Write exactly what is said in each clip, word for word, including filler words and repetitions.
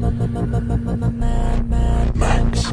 Max.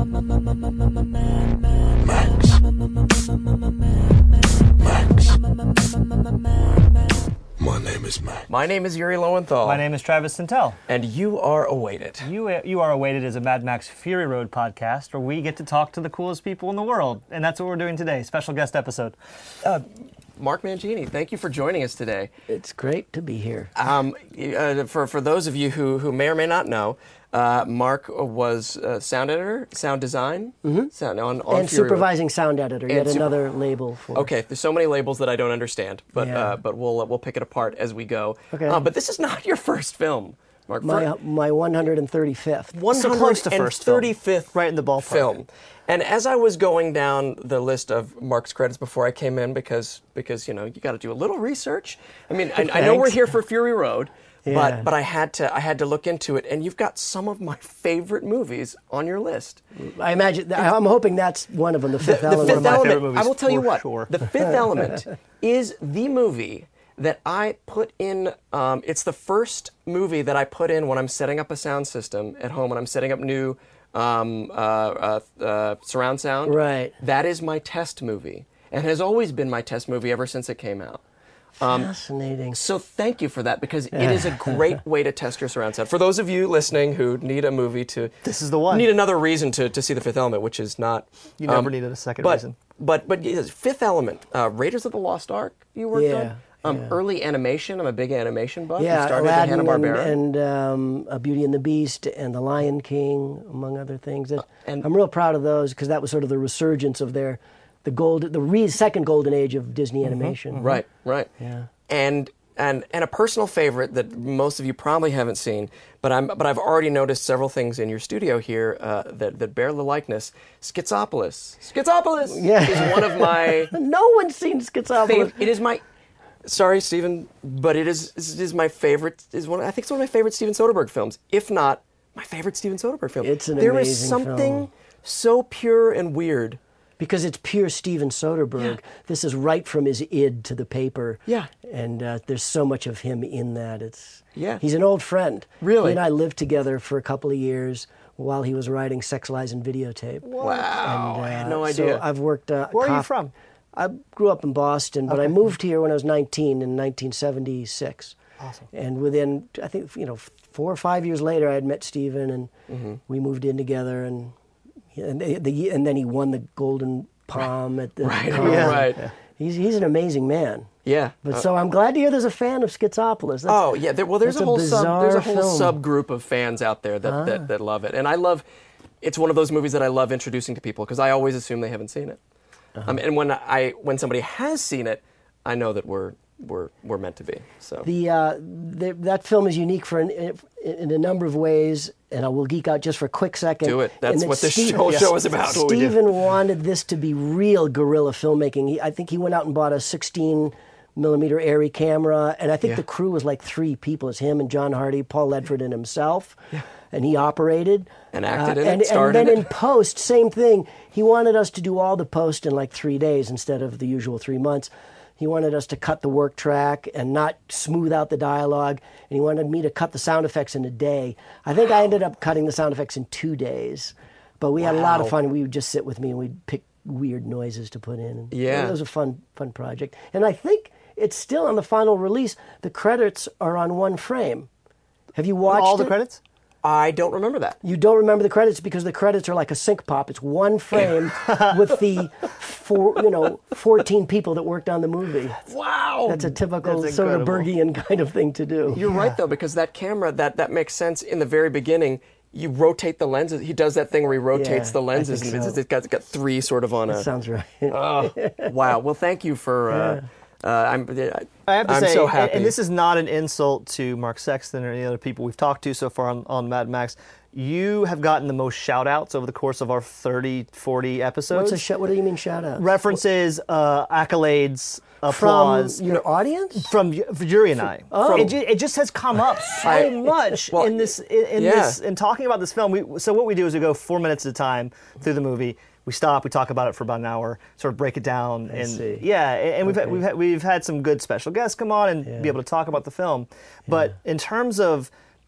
My name is Max. My name is Yuri Lowenthal. My name is Travis Santel. And you are Awaited. You, you Are Awaited is a Mad Max Fury Road podcast where we get to talk to the coolest people in the world. And that's what we're doing today. Special guest episode. Uh, Mark Mangini, thank you for joining us today. It's great to be here. Um, uh, for, for those of you who, who may or may not know, uh, Mark was uh, sound editor, sound design, mm-hmm. sound, on, on and Fury supervising Road. sound editor, And yet super- another label for... Okay, there's so many labels that I don't understand, but Yeah. uh, but we'll uh, we'll pick it apart as we go. Okay. Uh, but this is not your first film, Mark. My, uh, my one hundred thirty-fifth. So close to first film. one hundred thirty-fifth Right in the ballpark. film. And as I was going down the list of Mark's credits before I came in, because because you know you got to do a little research. I mean, I, I know we're here for Fury Road, Yeah. but but I had to I had to look into it, and you've got some of my favorite movies on your list. I imagine, I'm hoping that's one of them, The Fifth The Element. Fifth my favorite Element. movies I will tell you for what. sure. The Fifth Element is the movie that I put in. Um, it's the first movie that I put in when I'm setting up a sound system at home. When I'm setting up new um, uh, uh, uh, surround sound. Right. That is my test movie, and has always been my test movie ever since it came out. Um, Fascinating. So thank you for that, because it is a great way to test your surround sound. For those of you listening who need a movie to, This is the one. Need another reason to, to see The Fifth Element, which is not. You never needed a second but, reason. But but yes, Fifth Element, uh, Raiders of the Lost Ark. You worked Yeah, on um, yeah. early animation. I'm a big animation buff. Yeah, you started Aladdin at Hanna Barbera. and, and um, uh, Beauty and the Beast and The Lion King, among other things. That, and- I'm real proud of those because that was sort of the resurgence of their, the gold, the re- second golden age of Disney animation. Right, right. Yeah. And and and a personal favorite that most of you probably haven't seen, but I'm but I've already noticed several things in your studio here uh, that that bear the likeness. Schizopolis. Schizopolis Yeah. is one of my No one's seen Schizopolis. favorite. It is my. Sorry, Steven, but it is it is my favorite. Is one. I think it's one of my favorite Steven Soderbergh films, if not my favorite Steven Soderbergh film. It's an There is amazing something film. so pure and weird. Because it's pure Steven Soderbergh. Yeah. This is right from his id to the paper. Yeah. And uh, there's so much of him in that. It's Yeah. He's an old friend. Really? He and I lived together for a couple of years while he was writing Sex, Lies, and Videotape. Wow, And, I had uh, no idea. So I've worked... Uh, Where are you cof- from? I grew up in Boston, but I moved here when I was nineteen in nineteen seventy-six. Awesome. And within, I think, you know, four or five years later, I had met Steven, and Mm-hmm. we moved in together, and and, the, the, and then he won the Golden Palm at the Right, con. right. He's he's an amazing man. Yeah. But Uh, so I'm glad to hear there's a fan of Schizopolis. That's, Oh yeah, there, well there's that's a whole sub, there's a bizarre whole film. subgroup of fans out there that, Ah. that that love it, and I love. It's one of those movies that I love introducing to people because I always assume they haven't seen it, Uh-huh. um, and when I when somebody has seen it, I know that we're we're we're meant to be. So The, uh, the that film is unique for an, in, in a number of ways, and I will geek out just for a quick second. do it. That's And that what this Steve- whole yes, show is about. that's what we do. Steven wanted this to be real guerrilla filmmaking. He, I think he went out and bought a sixteen millimeter Arri camera, and I think Yeah. the crew was like three people. It's him and John Hardy, Paul Ledford, and himself. And he operated. And acted in it, and, and starred then in it. in post, same thing. He wanted us to do all the post in like three days instead of the usual three months. He wanted us to cut the work track and not smooth out the dialogue. And he wanted me to cut the sound effects in a day. I think I ended up cutting the sound effects in two days. But we had a lot of Wow. fun. We would just sit with me and we'd pick weird noises to put in. And Yeah. It was a fun, fun project. And I think it's still on the final release. The credits are on one frame. Have you watched All the it? credits? I don't remember that. You don't remember the credits because the credits are like a sync pop. It's one frame with the four, you know, fourteen people that worked on the movie. Wow, That's a typical That's sort of incredible. Bergian kind of thing to do. You're right though, because that camera that that makes sense in the very beginning. You rotate the lenses. He does that thing where he rotates Yeah, the I lenses, think and so. it's, it's got, it's got three sort of on a. Sounds right. Oh, wow. Well, thank you for. Uh, uh, I'm. I, I have to I'm say, so and- happy. and this is not an insult to Mark Sexton or any other people we've talked to so far on, on Mad Max. You have gotten the most shout-outs over the course of our thirty, forty episodes. What's a sh- What do you mean shout out? References, uh, accolades, applause. From your audience? From y- for Yuri and I. Oh. It, ju- it just has come up so I- much well, in this in, in yeah. this in talking about this film. We, so what we do is we go four minutes at a time through the movie. We stop. We talk about it for about an hour. Sort of break it down. I and see. yeah, and, and we've had, Okay. we've had, we've had some good special guests come on and Yeah. be able to talk about the film. But in terms of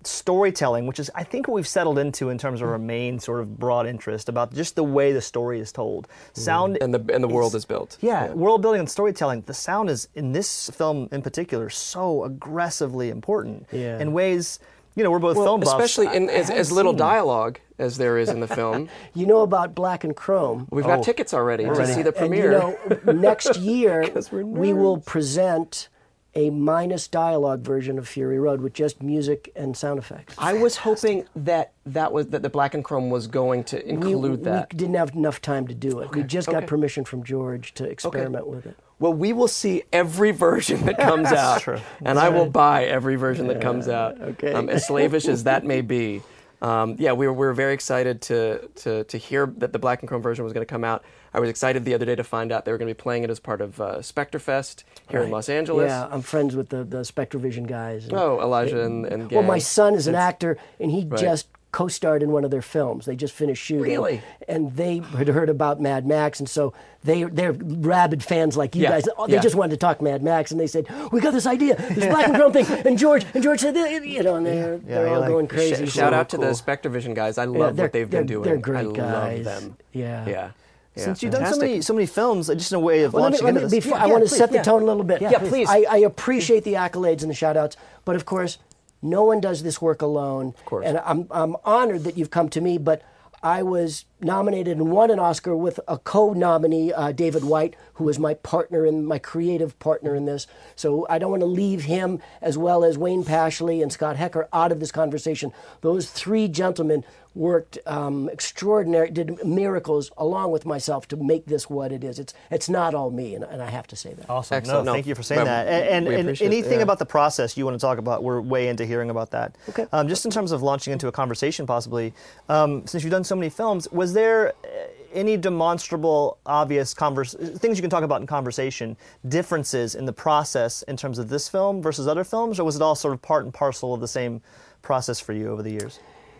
storytelling, which is I think what we've settled into in terms of our main sort of broad interest about just the way the story is told. Sound and the and the world is built. Yeah, world building and storytelling. The sound is in this film in particular so aggressively important Yeah. in ways. You know, we're both Well, film buffs. especially in I- I as, haven't as little seen- dialogue as there is in the film. You know about Black and Chrome. We've got Oh, tickets already to ready. see the And premiere. you know, next year we're we will present a minus dialogue version of Fury Road with just music and sound effects. I was hoping that that was that the Black and Chrome was going to we, include that. we didn't have enough time to do it. we just got okay. permission from George to experiment with it. Well, we will see every version that comes out, true. and I will buy every version that comes out. okay. Um, as slavish as that may be, um, yeah, we were, we were very excited to, to to hear that the Black and Chrome version was going to come out. I was excited the other day to find out they were going to be playing it as part of uh, Spectrefest here in Los Angeles. Yeah, I'm friends with the, the Spectrovision guys. And Oh, Elijah and, and well, my gang. son is an It's- actor, and he Right. just co-starred in one of their films. They just finished shooting. Really? And they had heard about Mad Max, and so they, they're rabid fans like you Yeah, guys. They yeah. just wanted to talk Mad Max, and they said, we got this idea, this Black and Chrome thing. And George, and George said, you know, and they're, they're you're all like, going Sh- crazy. shout So out to cool. the Spectrovision guys. I Yeah, love they're- what they've they're- been doing. they're great I guys. love them. Yeah. Yeah. Yeah, Since you've done so fantastic. many so many films, just in a way of Well, let me, launching let me, into this. before, Yeah, I yeah, want to please, set the yeah. tone a little bit. Yeah, please. I, I appreciate the accolades and the shout outs, but of course, no one does this work alone. Of course. And I'm, I'm honored that you've come to me, but I was nominated and won an Oscar with a co-nominee, uh, David White, who was my partner and my creative partner in this. So I don't want to leave him, as well as Wayne Pashley and Scott Hecker, out of this conversation. Those three gentlemen worked um, extraordinary, did miracles along with myself to make this what it is. It's it's not all me, and, and I have to say that. Awesome. Excellent. No, No, thank you for saying well, that. And, and, we and appreciate it, anything yeah. about the process you want to talk about, we're way into hearing about that. Okay. Um, just in terms of launching into a conversation, possibly, um, since you've done so many films, was there uh, any demonstrable, obvious converse, things you can talk about in conversation, differences in the process in terms of this film versus other films, or was it all sort of part and parcel of the same process for you over the years?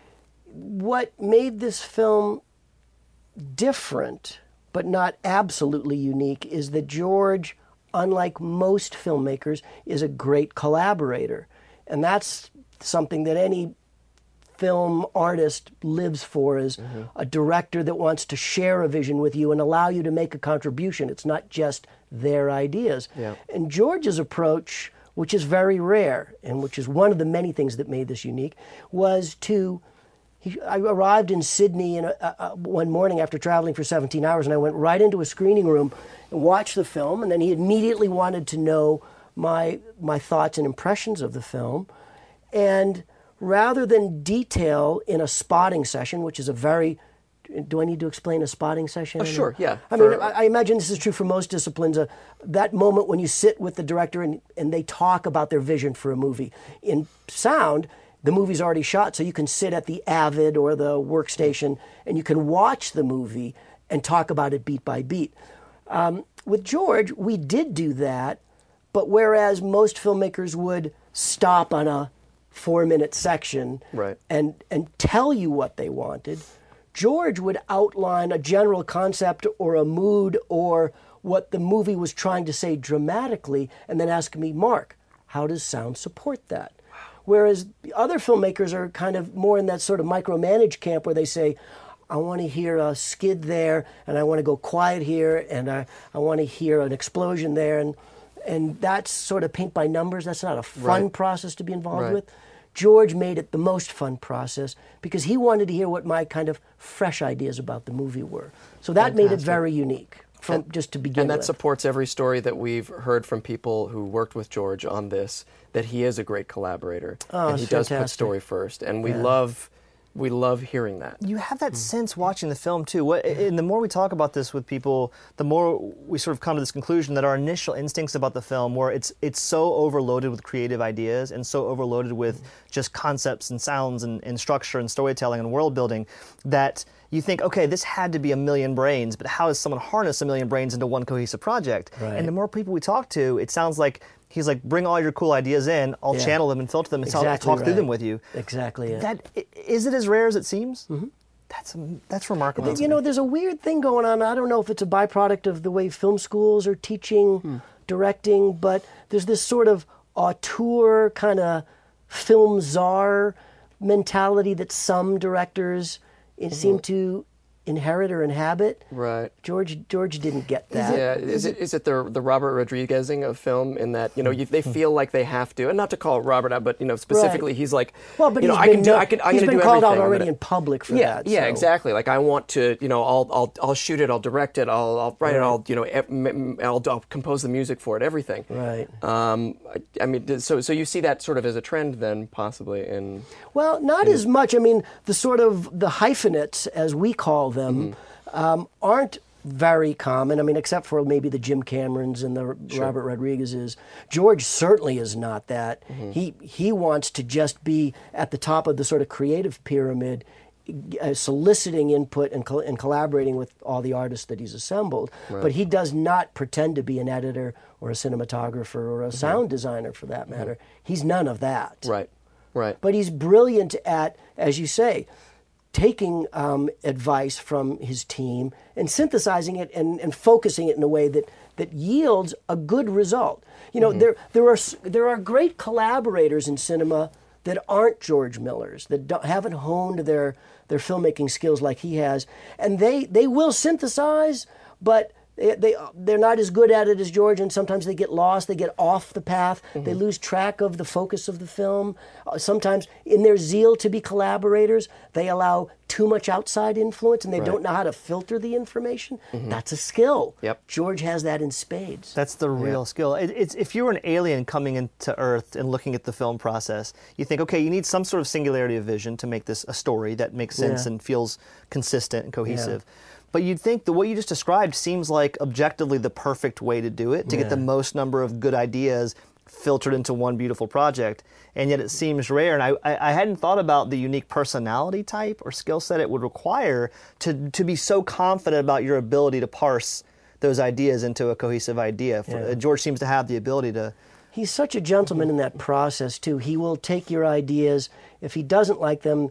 What made this film different, but not absolutely unique, is that George, unlike most filmmakers, is a great collaborator. And that's something that any film artist lives for, is a director that wants to share a vision with you and allow you to make a contribution. It's not just their ideas. Yeah. And George's approach, which is very rare, and which is one of the many things that made this unique, was to He, I arrived in Sydney in a, uh, one morning after traveling for seventeen hours, and I went right into a screening room and watched the film. And then he immediately wanted to know my my thoughts and impressions of the film. And rather than detail in a spotting session, which is a very do I need to explain a spotting session? Oh, sure, yeah. I For- mean, I, I imagine this is true for most disciplines. Uh, that moment when you sit with the director and, and they talk about their vision for a movie. In sound, the movie's already shot, so you can sit at the Avid or the workstation and you can watch the movie and talk about it beat by beat. Um, with George, we did do that, but whereas most filmmakers would stop on a four-minute section Right. and, and tell you what they wanted, George would outline a general concept or a mood or what the movie was trying to say dramatically, and then ask me, Mark, how does sound support that? Whereas the other filmmakers are kind of more in that sort of micromanage camp where they say, I want to hear a skid there, and I want to go quiet here, and I, I want to hear an explosion there. And, and that's sort of paint by numbers. That's not a fun Right. process to be involved Right. with. George made it the most fun process because he wanted to hear what my kind of fresh ideas about the movie were. So that made it very unique from just to begin And that with. supports every story that we've heard from people who worked with George on this, that he is a great collaborator. Oh, and he it's does put fantastic. story first. And we love we love hearing that. You have that sense watching the film too. What, and the more we talk about this with people, the more we sort of come to this conclusion that our initial instincts about the film, where it's it's so overloaded with creative ideas and so overloaded with just concepts and sounds and, and structure and storytelling and world building, that you think, okay, this had to be a million brains, but how does someone harness a million brains into one cohesive project? Right. And the more people we talk to, it sounds like he's like, bring all your cool ideas in, I'll Yeah. channel them and filter them and tell- Exactly talk through right. them with you. Exactly it. That i- is it as rare as it seems? Mm-hmm. That's that's remarkable. to You know, me. there's a weird thing going on. I don't know if it's a byproduct of the way film schools are teaching, directing, but there's this sort of auteur kind of film czar mentality that some directors mm-hmm. seem to inherit or inhabit. Right. George George didn't get that. Yeah. Is it is it the the Robert Rodriguezing of film in that you know you, they feel like they have to, and not to call Robert out, but you know specifically right. he's like, well, but you know he's I been, can do I can I'm he's going to been do called everything. out already gonna, in public for yeah, that. Yeah. So. Exactly. Like I want to you know I'll I'll I'll shoot it, I'll direct it, I'll I'll write right. it, I'll you know I'll, I'll compose the music for it, everything. Right. Um. I, I mean, so so you see that sort of as a trend then possibly in. Well, not in, as much. I mean, the sort of the hyphenates as we call them. Mm-hmm. Um, aren't very common. I mean, except for maybe the Jim Camerons and the sure. Robert Rodriguez's. George certainly is not that. Mm-hmm. He he wants to just be at the top of the sort of creative pyramid, uh, soliciting input and, col- and collaborating with all the artists that he's assembled. Right. But he does not pretend to be an editor or a cinematographer or a mm-hmm. sound designer, for that matter. Mm-hmm. He's none of that. Right. Right. But he's brilliant at, as you say, taking um, advice from his team and synthesizing it and, and focusing it in a way that, that yields a good result. You know, mm-hmm. there there are there are great collaborators in cinema that aren't George Millers, that don't, haven't honed their their filmmaking skills like he has, and they they will synthesize, but They, they, they're not as good at it as George, and sometimes they get lost, they get off the path, mm-hmm. they lose track of the focus of the film. Uh, sometimes, in their zeal to be collaborators, they allow too much outside influence, and they right. don't know how to filter the information. Mm-hmm. That's a skill. Yep. George has that in spades. That's the real yeah. skill. It, it's, if you were an alien coming into Earth and looking at the film process, you think, okay, you need some sort of singularity of vision to make this a story that makes sense yeah. and feels consistent and cohesive. Yeah. But you'd think that what you just described seems like objectively the perfect way to do it, to yeah. get the most number of good ideas filtered into one beautiful project. And yet it seems rare. And I, I hadn't thought about the unique personality type or skill set it would require to, to be so confident about your ability to parse those ideas into a cohesive idea. Yeah. George seems to have the ability to... He's such a gentleman in that process, too. He will take your ideas. If he doesn't like them,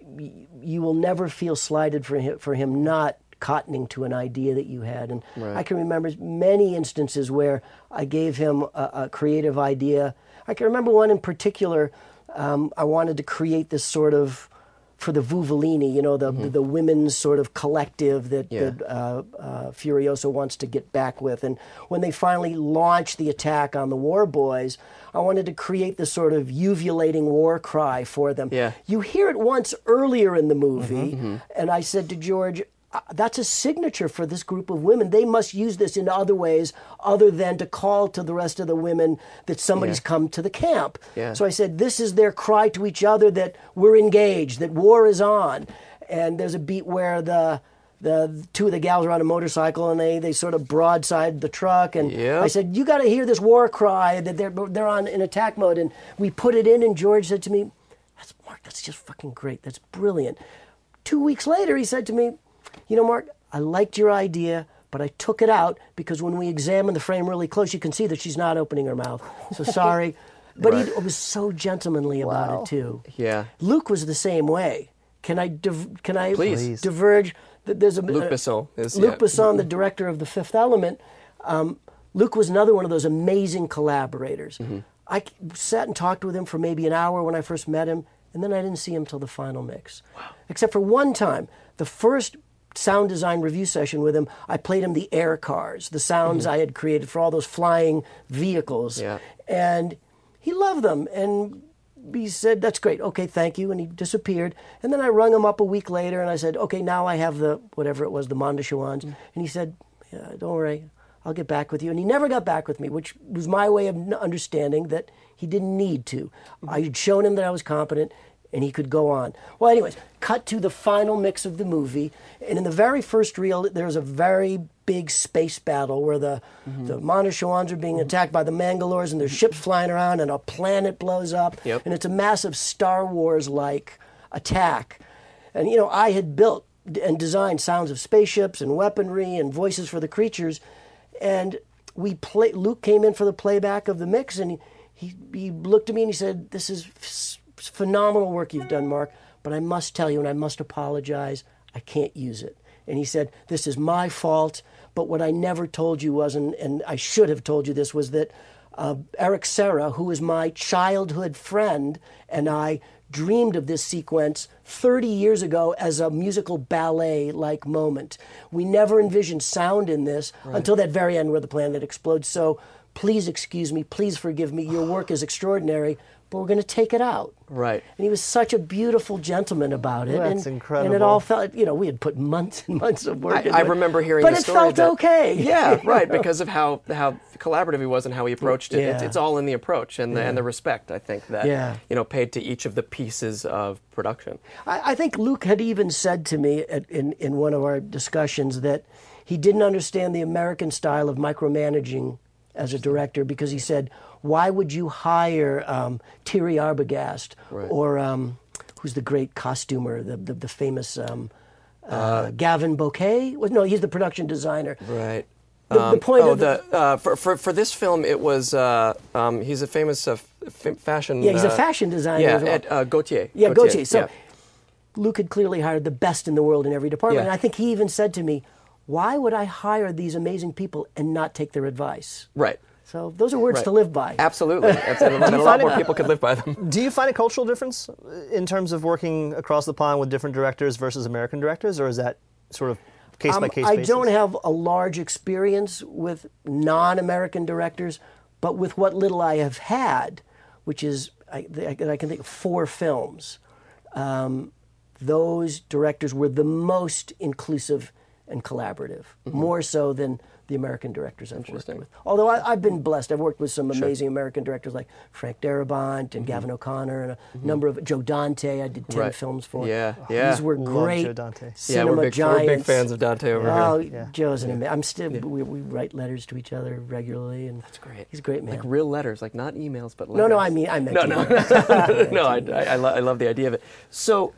you will never feel slighted for him, for him not cottoning to an idea that you had. And right. I can remember many instances where I gave him a, a creative idea. I can remember one in particular. Um, I wanted to create this sort of, for the Vuvolini, you know, the mm-hmm. the, the women's sort of collective that, yeah. that uh, uh, Furiosa wants to get back with. And when they finally launched the attack on the War Boys, I wanted to create this sort of uvulating war cry for them. Yeah. You hear it once earlier in the movie, mm-hmm. and I said to George, Uh, that's a signature for this group of women. They must use this in other ways other than to call to the rest of the women that somebody's yeah. come to the camp. Yeah. So I said, this is their cry to each other that we're engaged, that war is on. And there's a beat where the the two of the gals are on a motorcycle and they, they sort of broadside the truck. And yep. I said, you got to hear this war cry that they're, they're on in attack mode. And we put it in, and George said to me, that's Mark, that's just fucking great. That's brilliant. Two weeks later, he said to me, you know, Mark, I liked your idea, but I took it out because when we examine the frame really close, you can see that she's not opening her mouth. So sorry. But right. he was so gentlemanly wow. about it, too. Yeah. Luc was the same way. Can I div- can I Please. diverge? There's a, Luc uh, Besson. Is, Luc yeah. Besson, the director of The Fifth Element. Um, Luc was another one of those amazing collaborators. Mm-hmm. I sat and talked with him for maybe an hour when I first met him, and then I didn't see him till the final mix. Wow. Except for one time. The first sound design review session with him, I played him the air cars, the sounds mm-hmm. I had created for all those flying vehicles. Yeah. And he loved them. And he said, that's great. Okay, thank you. And he disappeared. And then I rung him up a week later and I said, okay, now I have the, whatever it was, the Mondoshaans. Mm-hmm. And he said, yeah, don't worry, I'll get back with you. And he never got back with me, which was my way of understanding that he didn't need to. Mm-hmm. I had shown him that I was competent, and he could go on. Well, anyways, cut to the final mix of the movie. And in the very first reel, there's a very big space battle where the, mm-hmm. the Mondoshaans are being attacked by the Mangalores, and there's ships flying around, and a planet blows up. Yep. And it's a massive Star Wars-like attack. And, you know, I had built and designed sounds of spaceships and weaponry and voices for the creatures. And we play, Luc came in for the playback of the mix, and he, he, he looked at me and he said, this is phenomenal work you've done, Mark, but I must tell you, and I must apologize, I can't use it. And he said, this is my fault, but what I never told you was, and, and I should have told you this, was that uh, Eric Serra, who is my childhood friend, and I dreamed of this sequence thirty years ago as a musical ballet-like moment. We never envisioned sound in this right. until that very end where the planet explodes. So please excuse me, please forgive me, your work is extraordinary, but we're going to take it out. Right. And he was such a beautiful gentleman about it. That's and, incredible. And it all felt, you know, we had put months and months of work I, into I it. remember hearing but the it story felt that, okay. Yeah, right, because of how, how collaborative he was and how he approached it. Yeah. It's, it's all in the approach and the, Yeah. and the respect, I think, that, Yeah. you know, paid to each of the pieces of production. I, I think Luke had even said to me at, in, in one of our discussions that he didn't understand the American style of micromanaging as a director, because he said, why would you hire um, Thierry Arbogast Right. or um, who's the great costumer, the the, the famous um, uh, uh, Gavin Bouquet? Well, no, he's the production designer. Right. The, um, the point oh, of the, the, uh, for, for for this film, it was uh, um, he's a famous uh, f- fashion. yeah, he's uh, a fashion designer. Yeah, as well. at uh, Gautier. Yeah, Gautier. So yeah. Luke had clearly hired the best in the world in every department. Yeah. And I think he even said to me, why would I hire these amazing people and not take their advice? Right. So those are words Right. to live by. Absolutely. Absolutely. And a lot more people could live by them. Do you find a cultural difference in terms of working across the pond with different directors versus American directors, or is that sort of case Um, by case I basis? don't have a large experience with non-American directors, but with what little I have had, which is, I, I can think of four films, um, those directors were the most inclusive and collaborative, Mm-hmm. more so than the American directors I've worked Interesting. with. Although I, I've been blessed. I've worked with some amazing American directors like Frank Darabont and Gavin O'Connor and a number of, Joe Dante, I did ten Right. films for. Yeah, yeah. These were Love great Joe Dante. cinema Yeah, we're big, giants. we're big fans of Dante over Oh, here. Yeah. Joe's an amazing. I'm still. We, we write letters to each other regularly, and That's great. He's a great man. Like real letters, like not emails, but letters. no, no, I mean, I meant No, you. no, no. I, I, I, lo- I love the idea of it. So,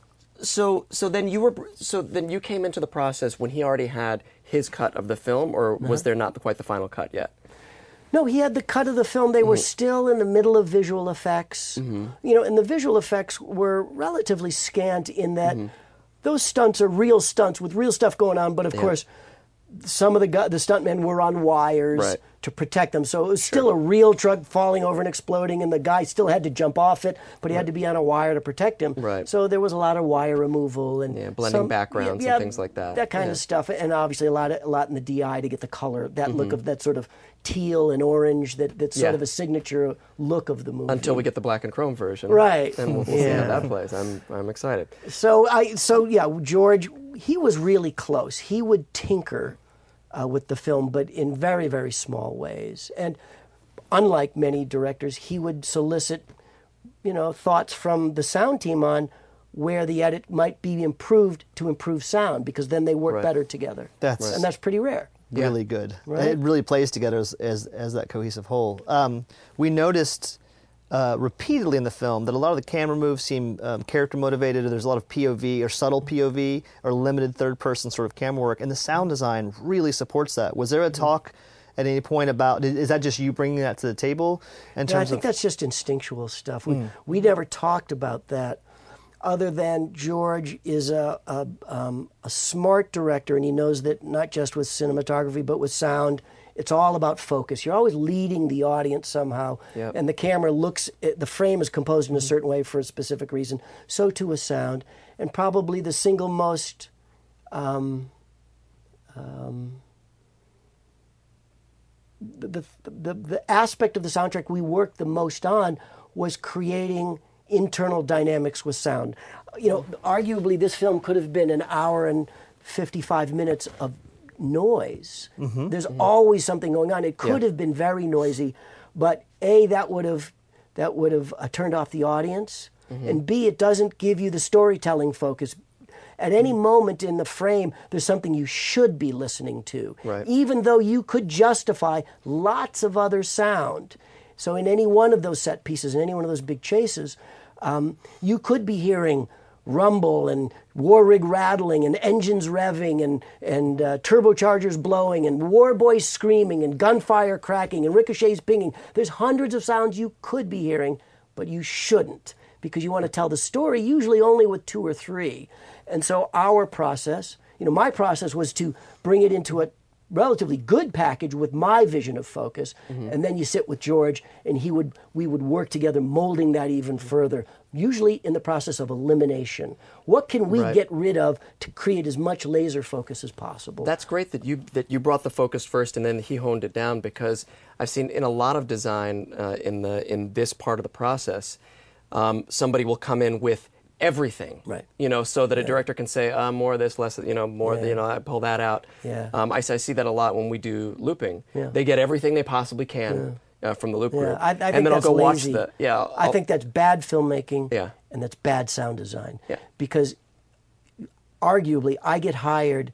so, so then you were, so then you came into the process when he already had his cut of the film, or was there not quite the final cut yet? No, he had the cut of the film. They were still in the middle of visual effects. You know, and the visual effects were relatively scant in that those stunts are real stunts with real stuff going on, but of course, some of the gu- the stuntmen were on wires Right. to protect them. So it was still a real truck falling over and exploding, and the guy still had to jump off it, but he had to be on a wire to protect him. Right. So there was a lot of wire removal and Yeah, blending backgrounds and things like that. That kind Yeah. of stuff, and obviously a lot of, a lot in the D I to get the color, that look Mm-hmm. of that sort of teal and orange, that that's sort Yeah. of a signature look of the movie. Until we get the black and chrome version, Right. And we'll, we'll see Yeah. how that plays. I'm, I'm excited. So I, so yeah, George, he was really close. He would tinker uh, with the film, but in very, very small ways. And unlike many directors, he would solicit, you know, thoughts from the sound team on where the edit might be improved to improve sound, because then they work Right. better together. That's- and that's pretty rare. really good. Right? It really plays together as as, as that cohesive whole. Um, we noticed uh, repeatedly in the film that a lot of the camera moves seem um, character motivated, or there's a lot of P O V or subtle P O V or limited third person sort of camera work, and the sound design really supports that. Was there a talk at any point about, is that just you bringing that to the table in Yeah, I terms think of? that's just instinctual stuff. We we never talked about that, other than George is a a, um, a smart director, and he knows that not just with cinematography but with sound, it's all about focus. You're always leading the audience somehow, Yep. and the camera looks. The frame is composed in a certain way for a specific reason. So too is sound, and probably the single most. Um, um, the, the the aspect of the soundtrack we worked the most on was creating internal dynamics with sound. You know, arguably this film could have been an hour and fifty-five minutes of noise. There's always something going on. It could Yeah. have been very noisy, but A, that would have that would have uh, turned off the audience, and B, it doesn't give you the storytelling focus. At any moment in the frame, there's something you should be listening to, Right. even though you could justify lots of other sound. So in any one of those set pieces, in any one of those big chases, um, you could be hearing rumble and war rig rattling and engines revving and, and uh, turbochargers blowing and war boys screaming and gunfire cracking and ricochets pinging. There's hundreds of sounds you could be hearing, but you shouldn't, because you want to tell the story usually only with two or three. And so our process, you know, my process was to bring it into a relatively good package with my vision of focus, mm-hmm. and then you sit with George, and he would we would work together, molding that even further. Usually in the process of elimination. What can we right. get rid of to create as much laser focus as possible? That's great that you that you brought the focus first, and then he honed it down, because I've seen in a lot of design uh, in the in this part of the process, um, somebody will come in with everything, right? You know, so that a yeah. director can say uh, more of this, less, you know, more. Yeah. You know, I pull that out. Yeah. Um, I, I see that a lot when we do looping. Yeah. They get everything they possibly can. Yeah. Uh, from the loop yeah, group, I, I think and then that's I'll go lazy. watch the. Yeah, I'll, I think that's bad filmmaking. Yeah. And that's bad sound design. Yeah. Because arguably, I get hired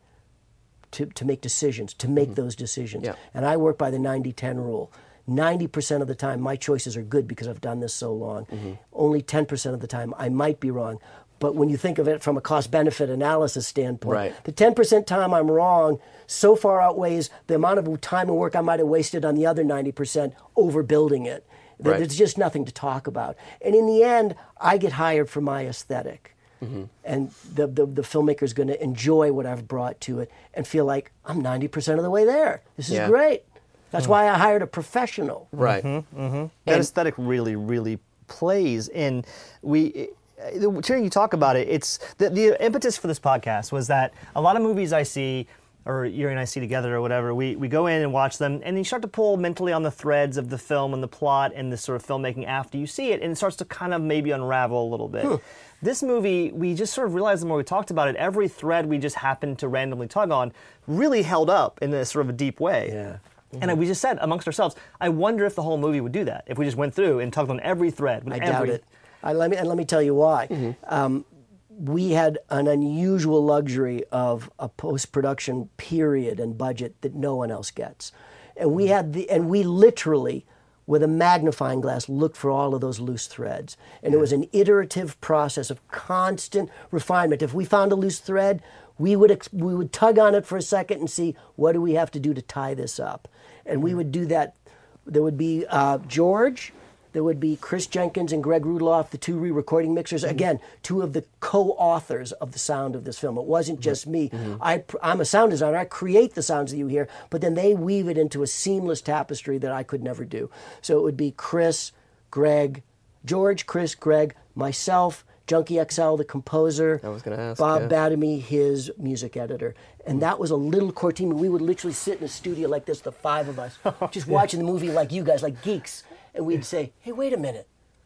to to make decisions, to make mm-hmm. those decisions, yeah. and I work by the ninety ten rule. ninety percent of the time, my choices are good because I've done this so long. Mm-hmm. Only ten percent of the time, I might be wrong. But when you think of it from a cost-benefit analysis standpoint, right. the ten percent time I'm wrong so far outweighs the amount of time and work I might have wasted on the other ninety percent overbuilding it. Right. There's just nothing to talk about. And in the end, I get hired for my aesthetic. Mm-hmm. And the, the, the filmmaker's going to enjoy what I've brought to it and feel like, I'm ninety percent of the way there. This is yeah. great. That's mm-hmm. why I hired a professional. Right. Mm-hmm. Mm-hmm. That aesthetic really, really plays. And we... Hearing you talk about it, it's the, the impetus for this podcast was that a lot of movies I see, or you and I see together or whatever, we, we go in and watch them, and you start to pull mentally on the threads of the film and the plot and the sort of filmmaking after you see it, and it starts to kind of maybe unravel a little bit. Hmm. This movie, we just sort of realized the more we talked about it, every thread we just happened to randomly tug on really held up in a sort of a deep way. Yeah. Mm-hmm. And we just said amongst ourselves, I wonder if the whole movie would do that, if we just went through and tugged on every thread. With I every... doubt it. I, let me, and let me tell you why. Mm-hmm. Um, we had an unusual luxury of a post-production period and budget that no one else gets. And we had the, and we literally, with a magnifying glass, looked for all of those loose threads. And yeah. it was an iterative process of constant refinement. If we found a loose thread, we would ex- we would tug on it for a second and see, what do we have to do to tie this up? And mm-hmm. we would do that. There would be uh, George. There would be Chris Jenkins and Greg Rudoloff, the two re-recording mixers. Mm-hmm. Again, two of the co-authors of the sound of this film. It wasn't just me. Mm-hmm. I, I'm a sound designer. I create the sounds that you hear, but then they weave it into a seamless tapestry that I could never do. So it would be Chris, Greg, George, Chris, Greg, myself, Junkie X L, the composer, I was gonna ask, Bob yeah. Badamy, his music editor. And mm-hmm. that was a little core team. We would literally sit in a studio like this, the five of us, just yeah. watching the movie like you guys, like geeks. And we'd say, hey, wait a minute.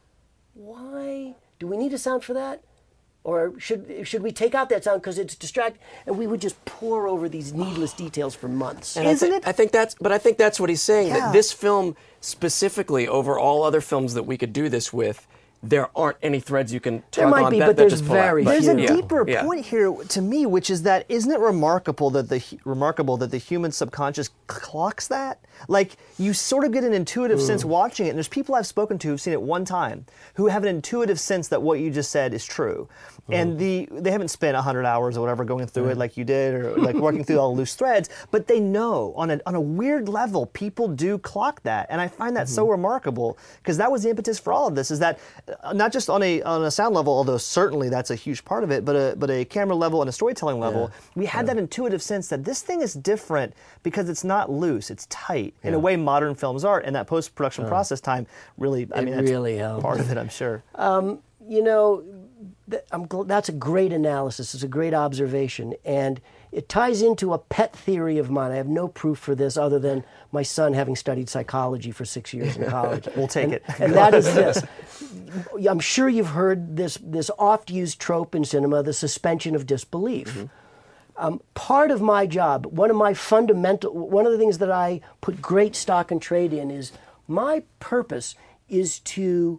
Why? Do we need a sound for that? Or should should we take out that sound because it's distracting? And we would just pour over these needless details for months. And Isn't I th- it? I think that's, but I think that's what he's saying. Yeah. That this film, specifically over all other films that we could do this with, there aren't any threads you can tug there might on be, that, but that there's just pull very out. But, There's a yeah. deeper yeah. point here to me, which is that isn't it remarkable that the remarkable that the human subconscious clocks that? Like, you sort of get an intuitive mm. sense watching it, and there's people I've spoken to who've seen it one time who have an intuitive sense that what you just said is true. Mm. And the they haven't spent one hundred hours or whatever going through mm. it like you did, or like working through all the loose threads, but they know on a, on a weird level, people do clock that. And I find that mm-hmm. so remarkable, because that was the impetus for all of this, is that uh, not just on a on a sound level, although certainly that's a huge part of it, but a, but a camera level and a storytelling level, yeah. we had yeah. that intuitive sense that this thing is different because it's not loose, it's tight, yeah. in a way modern films are, and that post-production uh, process time really, I it mean, that's really helped. part of it, I'm sure. Um, you know, th- I'm gl- that's a great analysis, it's a great observation, and it ties into a pet theory of mine. I have no proof for this other than my son having studied psychology for six years in college. We'll take and, it. And that is this. I'm sure you've heard this, this oft-used trope in cinema, the suspension of disbelief. Mm-hmm. Um, part of my job, one of my fundamental, one of the things that I put great stock and trade in is my purpose is to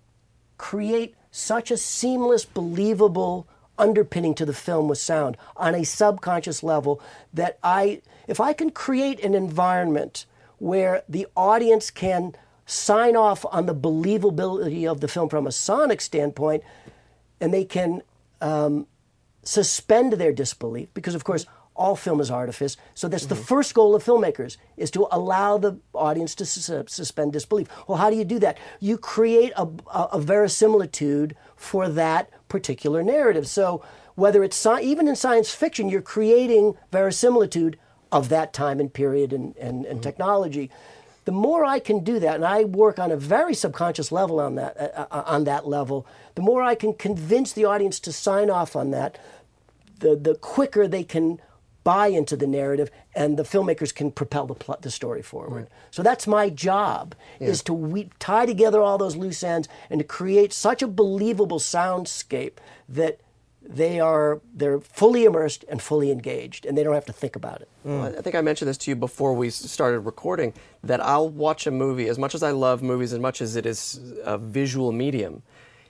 create such a seamless, believable underpinning to the film with sound on a subconscious level that I, if I can create an environment where the audience can sign off on the believability of the film from a sonic standpoint, and they can um, suspend their disbelief, because of course all film is artifice. So that's mm-hmm. the first goal of filmmakers, is to allow the audience to su- suspend disbelief. Well, how do you do that? You create a, a, a verisimilitude for that particular narrative. So whether it's sci- even in science fiction, you're creating verisimilitude of that time and period and, and, and technology. The more I can do that, and I work on a very subconscious level on that, uh, uh, on that level, the more I can convince the audience to sign off on that, the the quicker they can buy into the narrative, and the filmmakers can propel the plot, the story forward. Right. So that's my job, yeah. is to we, tie together all those loose ends and to create such a believable soundscape that they are they're fully immersed and fully engaged, and they don't have to think about it. Mm. Well, I think I mentioned this to you before we started recording, that I'll watch a movie, as much as I love movies, as much as it is a visual medium,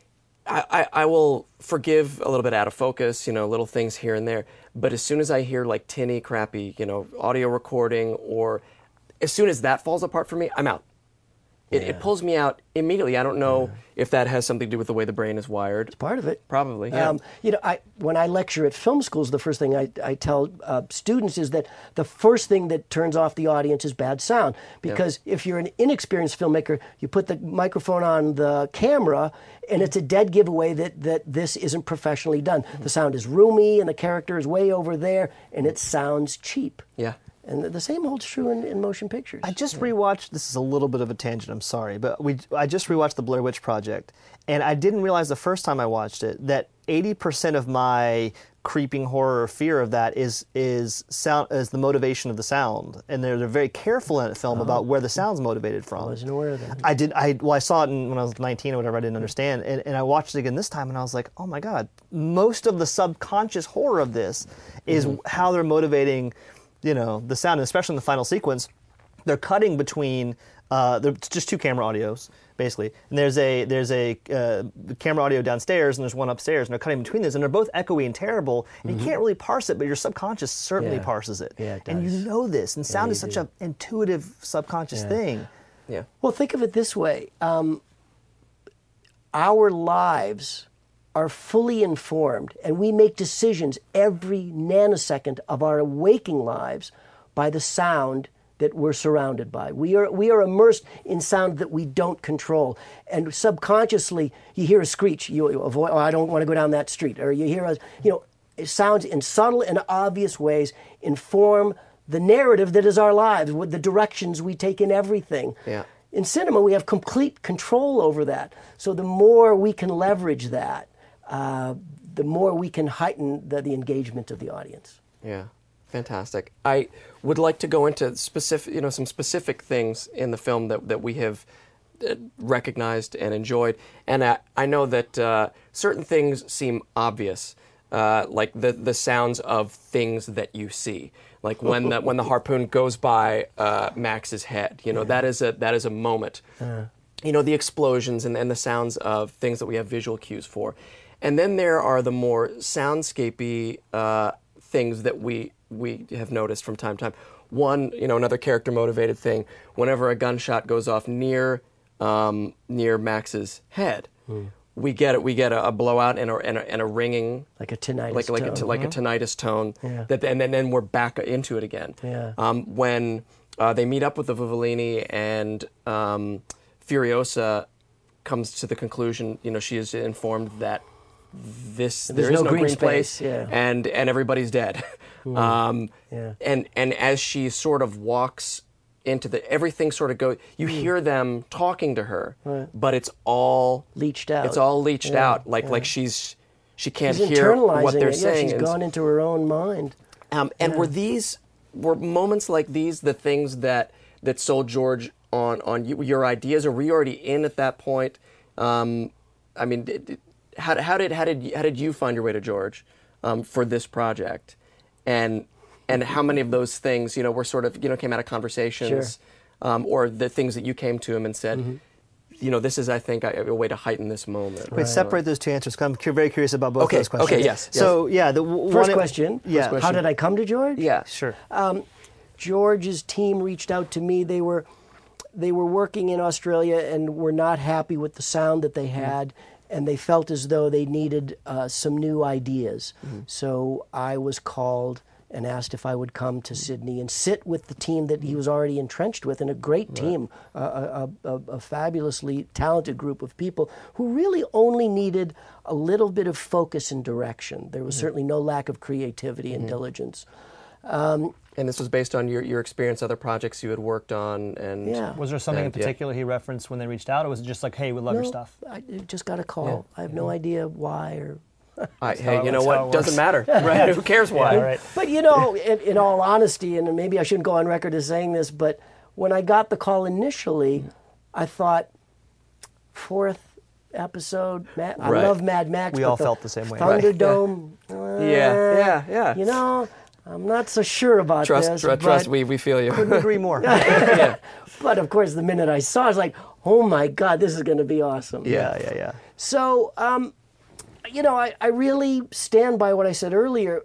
I, I, I will forgive a little bit out of focus, you know, little things here and there, but as soon as I hear like tinny, crappy, you know, audio recording, or as soon as that falls apart for me, I'm out. It, yeah. it pulls me out immediately. I don't know yeah. if that has something to do with the way the brain is wired. It's part of it. Probably, yeah. Um, you know, I, when I lecture at film schools, the first thing I, I tell uh, students is that the first thing that turns off the audience is bad sound. Because yeah. if you're an inexperienced filmmaker, you put the microphone on the camera, and it's a dead giveaway that, that this isn't professionally done. Mm-hmm. The sound is roomy, and the character is way over there, and it sounds cheap. Yeah. And the same holds true in, in motion pictures. I just rewatched, this is a little bit of a tangent, I'm sorry, but we I just rewatched The Blair Witch Project, and I didn't realize the first time I watched it that eighty percent of my creeping horror or fear of that is is sound is the motivation of the sound. And they're, they're very careful in that film oh. about where the sound's motivated from. I wasn't aware of that. I did, I, well, I saw it in, when I was nineteen or whatever, I didn't understand, and, and I watched it again this time, and I was like, oh my God, most of the subconscious horror of this is mm-hmm. how they're motivating, you know, the sound, and especially in the final sequence, they're cutting between, uh, they're just two camera audios, basically. And there's a there's a uh, camera audio downstairs, and there's one upstairs, and they're cutting between these, and they're both echoey and terrible, and mm-hmm. you can't really parse it, but your subconscious certainly yeah. parses it. Yeah, it does. And you know this, and sound yeah, is such do. an intuitive subconscious yeah. thing. Yeah. Well, think of it this way. Um, our lives are fully informed, and we make decisions every nanosecond of our waking lives by the sound that we're surrounded by. We are we are immersed in sound that we don't control, and subconsciously you hear a screech, you avoid. Oh, I don't want to go down that street, or you hear a you know sounds in subtle and obvious ways inform the narrative that is our lives, with the directions we take in everything. Yeah. In cinema, we have complete control over that. So the more we can leverage that, Uh, the more we can heighten the, the engagement of the audience. Yeah, fantastic. I would like to go into specific, you know, some specific things in the film that, that we have uh, recognized and enjoyed. And I, I know that uh, certain things seem obvious, uh, like the the sounds of things that you see, like when the when the harpoon goes by uh, Max's head. You know, yeah. that is a that is a moment. Uh. You know, the explosions and, and the sounds of things that we have visual cues for. And then there are the more soundscapey uh, things that we we have noticed from time to time. One, you know, another character-motivated thing. Whenever a gunshot goes off near um, near Max's head, mm. we get it. We get a, a blowout and a, and a and a ringing, like a tinnitus like like tone. a, like mm-hmm. a tinnitus tone. Yeah. That and then, then we're back into it again. Yeah. Um, when uh, they meet up with the Vivellini and um, Furiosa comes to the conclusion, you know, she is informed that this There's there is no no green green, place, space, yeah. and and everybody's dead. Mm. Um, yeah. And and as she sort of walks into the everything sort of goes. You mm. hear them talking to her, right. but it's all leached out. It's all leached yeah. out, like yeah. like she's she can't she's hear what they're it. saying. Yeah, she's and, gone into her own mind. Um, and yeah. were these were moments like these the things that that sold George on on you, your ideas, or were you already in at that point? Um, I mean, did, did, how, how did how did how did you find your way to George um, for this project, and and how many of those things you know were sort of you know came out of conversations, sure. um, or the things that you came to him and said, mm-hmm. you know, this is I think a, a way to heighten this moment. Wait, right. separate those two answers. 'Cause I'm cu- very curious about both okay, of those questions. Okay, yes. So yes. yeah, the w- first one question. Yeah. First question. How did I come to George? Yeah, sure. Um, George's team reached out to me. They were they were working in Australia and were not happy with the sound that they had, mm-hmm. and they felt as though they needed uh, some new ideas. Mm-hmm. So I was called and asked if I would come to mm-hmm. Sydney and sit with the team that he was already entrenched with, and a great team, right. uh, a, a, a fabulously talented group of people who really only needed a little bit of focus and direction. There was mm-hmm. certainly no lack of creativity and mm-hmm. diligence. Um, And this was based on your, your experience, other projects you had worked on, and Yeah. Was there something in And, yeah. particular he referenced when they reached out, or was it just like, hey, we love your no, stuff? I just got a call. Yeah. I have no idea why or. I, how hey, it- you know that's how what? it Doesn't works. matter, right? Who cares why? Yeah, right. But you know, in, in all honesty, and maybe I shouldn't go on record as saying this, but when I got the call initially, I thought, fourth episode, Ma- I Right. love Mad Max. We but all the felt the same way. Right. Thunderdome. Yeah, uh, yeah, yeah. You know, I'm not so sure about Trust, this. tr- but, trust. We we feel you. Couldn't agree more. yeah, But of course, the minute I saw it, I was like, oh my God, this is going to be awesome. Yeah. yeah, yeah, yeah. So, um, you know, I, I really stand by what I said earlier.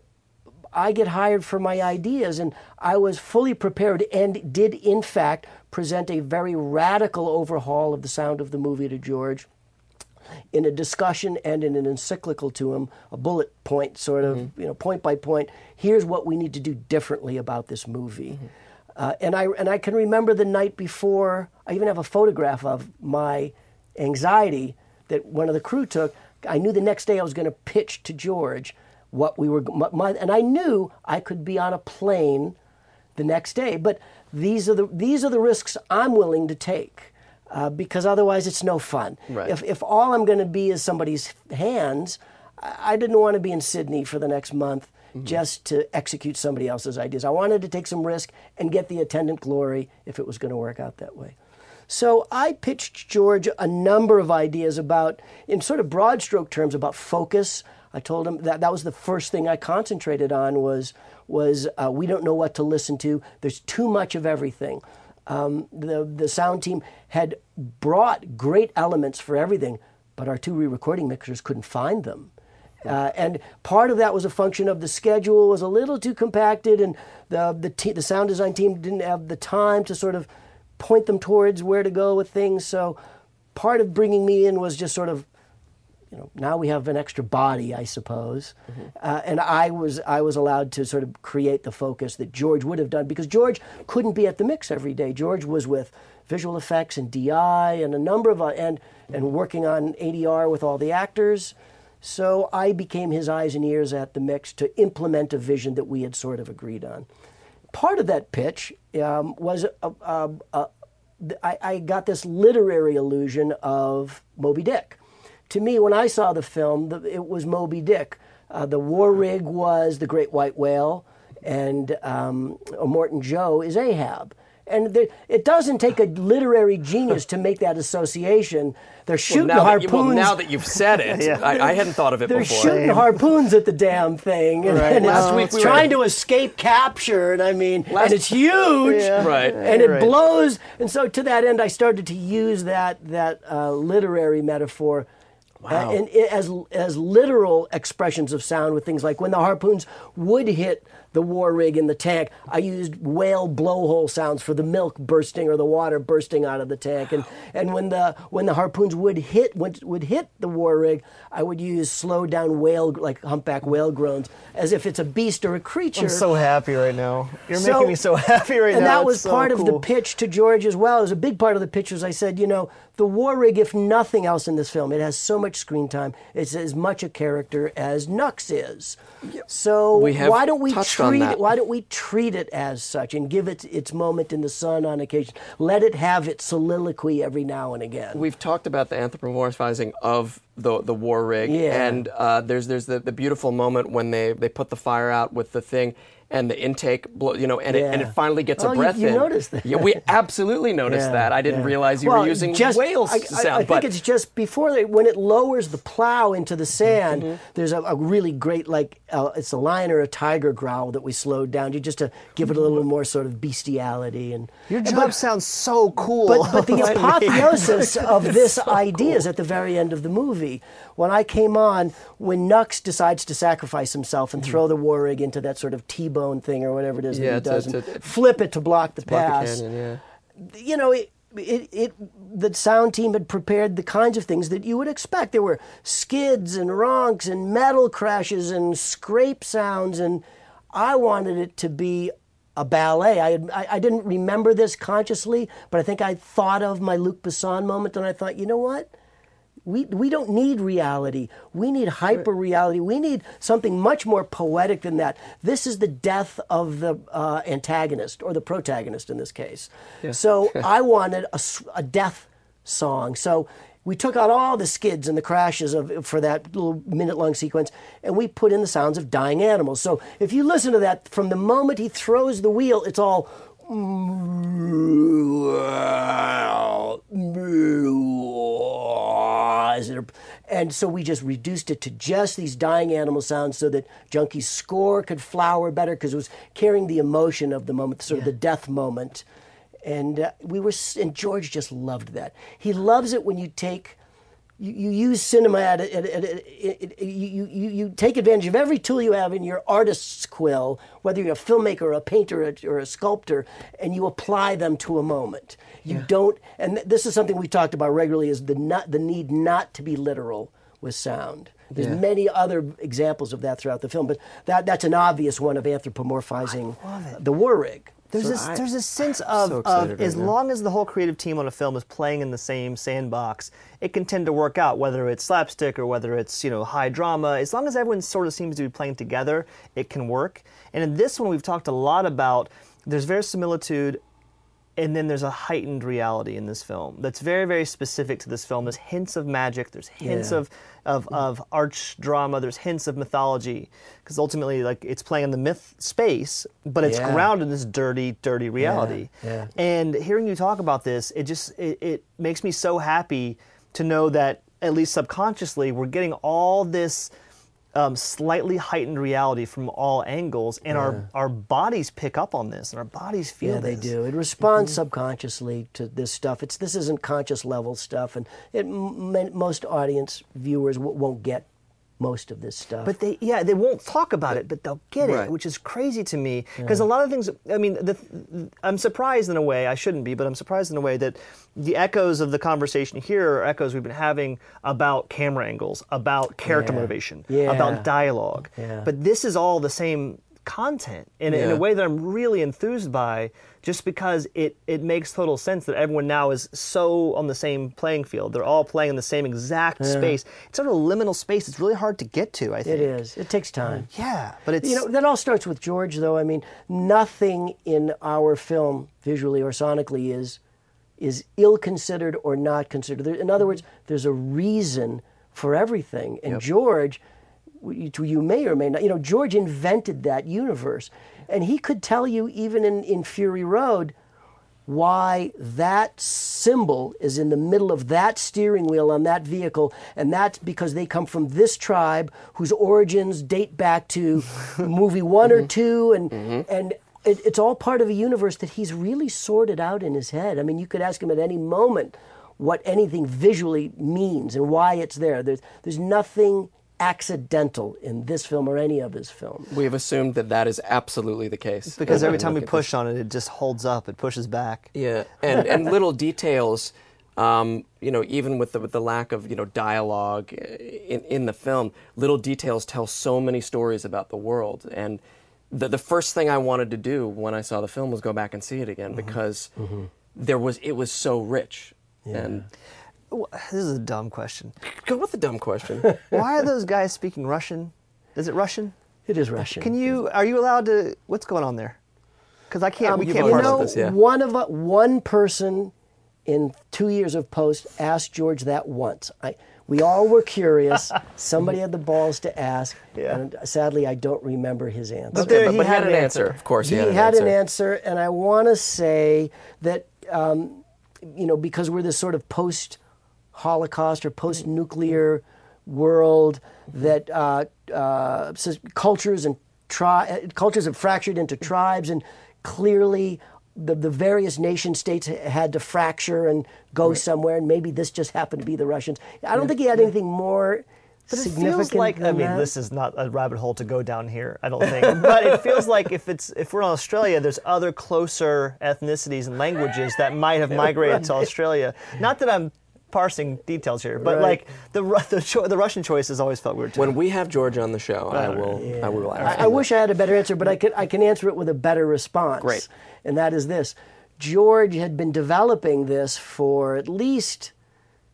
I get hired for my ideas, and I was fully prepared and did, in fact, present a very radical overhaul of the sound of the movie to George in a discussion and in an encyclical to him, a bullet point sort of, you know, point by point. Here's what we need to do differently about this movie. Uh, and I and I can remember the night before. I even have a photograph of my anxiety that one of the crew took. I knew the next day I was going to pitch to George what we were, my, my, and I knew I could be on a plane the next day. But these are the these are the risks I'm willing to take, uh, because otherwise it's no fun. Right. If if all I'm going to be is somebody's hands, I, I didn't want to be in Sydney for the next month just to execute somebody else's ideas. I wanted to take some risk and get the attendant glory if it was going to work out that way. So I pitched George a number of ideas about, in sort of broad stroke terms, about focus. I told him that that was the first thing I concentrated on was, was uh, we don't know what to listen to. There's too much of everything. Um, the, the sound team had brought great elements for everything, but our two re-recording mixers couldn't find them. Uh, and part of that was a function of the schedule was a little too compacted, and the the, te- the sound design team didn't have the time to sort of point them towards where to go with things. So part of bringing me in was just sort of, you know, now we have an extra body, I suppose, mm-hmm. uh, and I was I was allowed to sort of create the focus that George would have done, because George couldn't be at the mix every day. George was with visual effects and D I and a number of uh, and and working on A D R with all the actors. So I became his eyes and ears at the mix to implement a vision that we had sort of agreed on. Part of that pitch um, was uh, uh, uh, I, I got this literary illusion of Moby Dick. To me, when I saw the film, the, it was Moby Dick. Uh, the war rig was the Great White Whale, and um, Morton Joe is Ahab. And there, it doesn't take a literary genius to make that association. They're shooting well, now harpoons. That you, well, now that you've said it, Yeah. I, I hadn't thought of it They're before. shooting harpoons at the damn thing, and, Right. and Last it's week we were- trying to escape capture. And I mean, Last- and it's huge, Yeah. Right. and it Right. blows. And so, to that end, I started to use that that uh, literary metaphor. Wow. Uh, and it, as as literal expressions of sound with things like when the harpoons would hit the war rig in the tank, I used whale blowhole sounds for the milk bursting or the water bursting out of the tank, and and when the when the harpoons would hit would, would hit the war rig, I would use slowed down whale like humpback whale groans as if it's a beast or a creature. I'm so happy right now. You're So- making me so happy right and now. that was It's so part of the cool. pitch to George as well. It was a big part of the pitch was I said, you know, the war rig, if nothing else in this film, it has so much screen time. It's as much a character as Nux is. So We have why don't we touched on treat that. it? Why don't we treat it as such and give it its moment in the sun on occasion? Let it have its soliloquy every now and again. We've talked about the anthropomorphizing of the the war rig, Yeah. and uh, there's there's the, the beautiful moment when they, they put the fire out with the thing, and the intake, blow, you know, and, it, and Yeah. it finally gets Oh, a you- breath you in. noticed that. Yeah, we absolutely noticed Yeah, that. I didn't yeah. realize you Well, were using just- whale I, I- sound. I think but it's just before they, when it lowers the plow into the sand. Mm-hmm. There's a, a really great like uh, it's a lion or a tiger growl that we slowed down to just to give it a little more sort of bestiality and. Your and- job but- sounds so cool. but, but the apotheosis of this idea is at the very end of the movie. When I came on, when Nux decides to sacrifice himself and throw the war rig into that sort of T-bone thing or whatever it is Yeah, that he it's a- does, it's a- and flip it to block the Block the pass. Canyon, yeah. You know, it, it, it, the sound team had prepared the kinds of things that you would expect. There were skids and ronks and metal crashes and scrape sounds, and I wanted it to be a ballet. I, had, I I didn't remember this consciously, but I think I thought of my Luc Besson moment, and I thought, you know what? We we don't need reality. We need hyper reality. We need something much more poetic than that. This is the death of the uh, antagonist or the protagonist in this case. Yeah. So I wanted a, a death song. So we took out all the skids and the crashes of for that little minute-long sequence, and we put in the sounds of dying animals. So if you listen to that, from the moment he throws the wheel, it's all. And so we just reduced it to just these dying animal sounds so that Junkie's score could flower better because it was carrying the emotion of the moment, sort of the death moment. And uh, we were, and George just loved that. He loves it when you take, you, you use cinema at, at, at, at, at you, you, you take advantage of every tool you have in your artist's quill, whether you're a filmmaker or a painter or a, or a sculptor, and you apply them to a moment. You yeah. don't, and th- this is something we talked about regularly, is the not, the need not to be literal with sound. There's yeah. many other examples of that throughout the film, but that that's an obvious one of anthropomorphizing the war rig. There's, so this, I, there's a sense of, so of right as now. long as the whole creative team on a film is playing in the same sandbox, it can tend to work out, whether it's slapstick or whether it's, you know, high drama. As long as everyone sort of seems to be playing together, it can work. And in this one, we've talked a lot about there's verisimilitude, and then there's a heightened reality in this film that's very, very specific to this film. There's hints of magic. There's hints yeah. of, of, of arch drama. There's hints of mythology. Because ultimately, like, it's playing in the myth space, but it's yeah. grounded in this dirty, dirty reality. Yeah. Yeah. And hearing you talk about this, it just it, it makes me so happy to know that, at least subconsciously, we're getting all this Um, slightly heightened reality from all angles, and yeah. our, our bodies pick up on this, and our bodies feel yeah, this. Yeah, they do. It responds mm-hmm. subconsciously to this stuff. It's This isn't conscious level stuff, and it, m- most audience viewers w- won't get most of this stuff. But they, yeah, they won't talk about it, but they'll get right. it, which is crazy to me. Because yeah. a lot of things, I mean, the, I'm surprised in a way, I shouldn't be, but I'm surprised in a way that the echoes of the conversation here are echoes we've been having about camera angles, about character yeah. motivation, yeah. about dialogue. Yeah. But this is all the same content in, yeah. in a way that I'm really enthused by, just because it, it makes total sense that everyone now is so on the same playing field. They're all playing in the same exact yeah. space. It's sort of a liminal space. It's really hard to get to, I think. It is. It takes time. Yeah, but it's... You know, that all starts with George, though. I mean, nothing in our film, visually or sonically, is is ill-considered or not considered. In other words, there's a reason for everything. And yep. George, you may or may not, you know, George invented that universe. And he could tell you, even in, in Fury Road, why that symbol is in the middle of that steering wheel on that vehicle, and that's because they come from this tribe whose origins date back to movie one mm-hmm. or two, and mm-hmm. and it, it's all part of a universe that he's really sorted out in his head. I mean, you could ask him at any moment what anything visually means and why it's there. There's there's nothing accidental in this film or any of his films. We've assumed that that is absolutely the case. Because every time we push on it, it just holds up. It pushes back. Yeah, and and little details, um, you know, even with the with the lack of you know dialogue in in the film, little details tell so many stories about the world. And the the first thing I wanted to do when I saw the film was go back and see it again mm-hmm. because mm-hmm. there was it was so rich. Yeah. And this is a dumb question. Go with the dumb question. Why are those guys speaking Russian? Is it Russian? It is Russian. Can you? Are you allowed to? What's going on there? Because I can't. Um, we you can't. You parse know, this, yeah. one of uh, one person in two years of post asked George that once. I, we all were curious. Somebody had the balls to ask, yeah. and sadly, I don't remember his answer. But, okay, there, but, he but had, had an answer. answer. Of course, he, he had, an, had answer. an answer, and I want to say that um, you know because we're this sort of post Holocaust or post-nuclear world that uh, uh, cultures and tri- cultures have fractured into tribes, and clearly the, the various nation states had to fracture and go right. somewhere, and maybe this just happened to be the Russians. I don't yeah. think he had anything more but significant it feels like, than I mean, that. this is not a rabbit hole to go down here, I don't think. But it feels like if it's if we're in Australia, there's other closer ethnicities and languages that might have migrated right. to Australia. Not that I'm parsing details here, but right. like the the, cho- the Russian choice has always felt weird to When me. we have George on the show, I will yeah. I will ask. I, him I wish that. I had a better answer, but I can I can answer it with a better response. Great. And that is this: George had been developing this for at least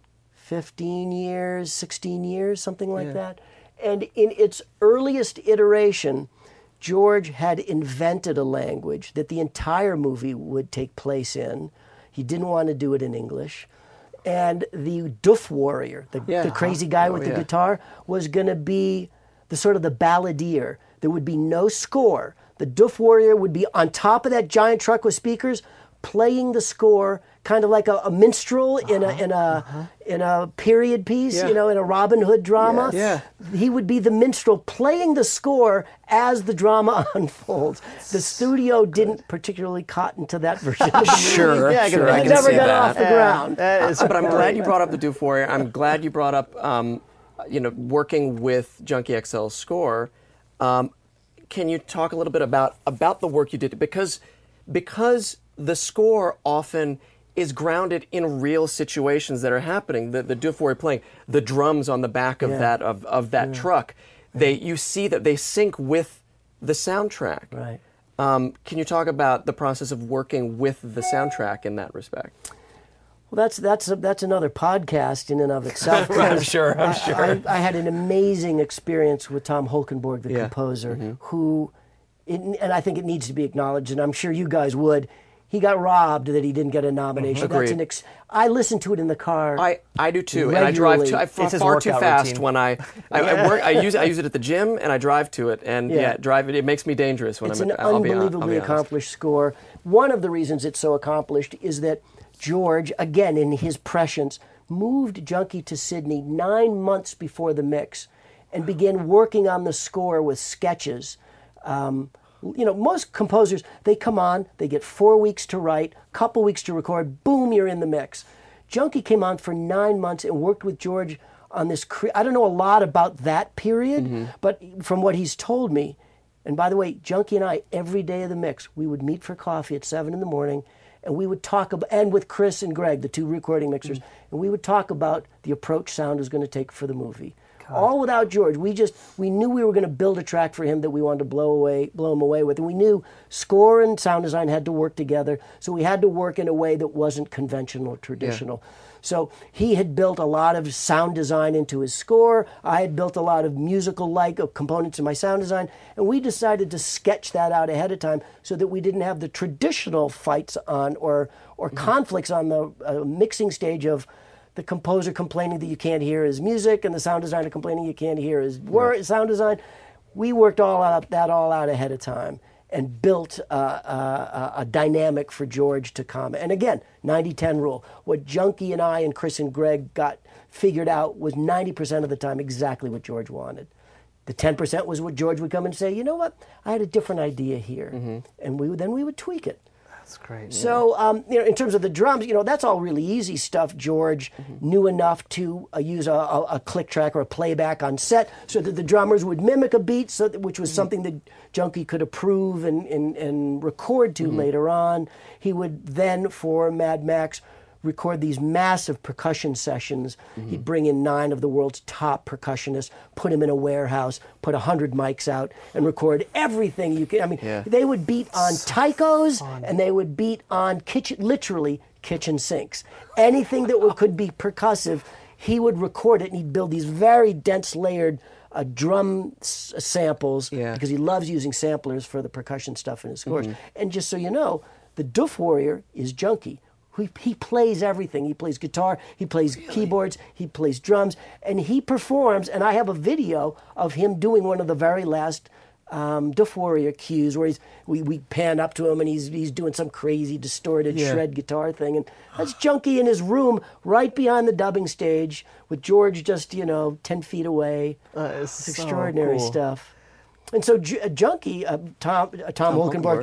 fifteen years, sixteen years, something like yeah. that. And in its earliest iteration, George had invented a language that the entire movie would take place in. He didn't want to do it in English. And the Doof Warrior, the, yeah. the crazy guy oh, with the yeah. guitar, was going to be the sort of the balladeer. There would be no score. The Doof Warrior would be on top of that giant truck with speakers, playing the score, kind of like a, a minstrel uh-huh. in a in a uh-huh. in a period piece, yeah. you know, in a Robin Hood drama. Yes. Yeah. He would be the minstrel playing the score as the drama unfolds. The studio didn't particularly cotton to that version of the movie. Sure, yeah, sure, it I can never see got that. off the Yeah. ground. Uh, but I'm glad you brought up the Doof Warrior. I'm glad you brought up, um, you know, working with Junkie X L's score. Um, can you talk a little bit about about the work you did? Because because the score often is grounded in real situations that are happening. The the Doof Warrior playing the drums on the back of Yeah. that of, of that Yeah. truck. They you see that they sync with the soundtrack. Right. Um, can you talk about the process of working with the soundtrack in that respect? Well, that's that's a, that's another podcast in and of itself. I'm sure. I'm I, sure. I, I had an amazing experience with Tom Holkenborg, the Yeah. composer, Mm-hmm. who, it, and I think it needs to be acknowledged, and I'm sure you guys would. He got robbed that he didn't get a nomination. Agreed. That's an ex- I listen to it in the car. I, I do too, and I drive too, I, It's far, his far too workout fast routine. when I I, I work. I use I use it at the gym, and I drive to it, and yeah, Yeah. drive it. It makes me dangerous when It's I'm. an at, I'll be hon- I'll unbelievably be honest. accomplished score. One of the reasons it's so accomplished is that George, again in his prescience, moved Junkie to Sydney nine months before the mix, and began working on the score with sketches. Um, you know, most composers, they come on, they get four weeks to write, couple weeks to record, boom, you're in the mix. Junkie came on for nine months and worked with George on this. Cre- I don't know a lot about that period, Mm-hmm. but from what he's told me, and by the way, Junkie and I, every day of the mix, we would meet for coffee at seven in the morning, and we would talk about, and with Chris and Greg, the two recording mixers, Mm-hmm. and we would talk about the approach sound was going to take for the movie. All without George. We just we knew we were going to build a track for him that we wanted to blow away, blow him away with, and we knew score and sound design had to work together. So we had to work in a way that wasn't conventional, traditional. So he had built a lot of sound design into his score. I had built a lot of musical-like components in my sound design, and we decided to sketch that out ahead of time so that we didn't have the traditional fights on or or Mm-hmm. conflicts on the uh, mixing stage of the composer complaining that you can't hear his music and the sound designer complaining you can't hear his word, right. sound design. We worked all out that all out ahead of time and built uh, uh, a dynamic for George to come. And again, ninety ten rule. What Junkie and I and Chris and Greg got figured out was ninety percent of the time exactly what George wanted. The ten percent was what George would come and say, you know what, I had a different idea here. Mm-hmm. And we would, then we would tweak it. That's great. So, um, you know, in terms of the drums, you know, that's all really easy stuff. George mm-hmm. knew enough to uh, use a, a, a click track or a playback on set so that the drummers would mimic a beat, so that, which was mm-hmm. something that Junkie could approve and, and, and record to mm-hmm. later on. He would then, for Mad Max, record these massive percussion sessions. Mm-hmm. He'd bring in nine of the world's top percussionists, put them in a warehouse, put a hundred mics out, and record everything you could. I mean, Yeah. they would beat on So taikos, fun. and they would beat on kitchen, literally kitchen sinks. Anything that would, could be percussive, he would record it, and he'd build these very dense layered uh, drum s- samples Yeah. because he loves using samplers for the percussion stuff in his scores. Mm-hmm. And just so you know, the Doof Warrior is Junkie. He, he plays everything. He plays guitar, he plays keyboards, he plays drums, and he performs. And I have a video of him doing one of the very last um, Doof Warrior cues where he's, we, we pan up to him and he's he's doing some crazy distorted Yeah. shred guitar thing. And that's Junkie in his room right behind the dubbing stage with George just, you know, ten feet away. Uh, it's It's so extraordinary cool. stuff. And so J- uh, Junkie, uh, Tom, uh, Tom, Tom Holkenborg, Holkenborg.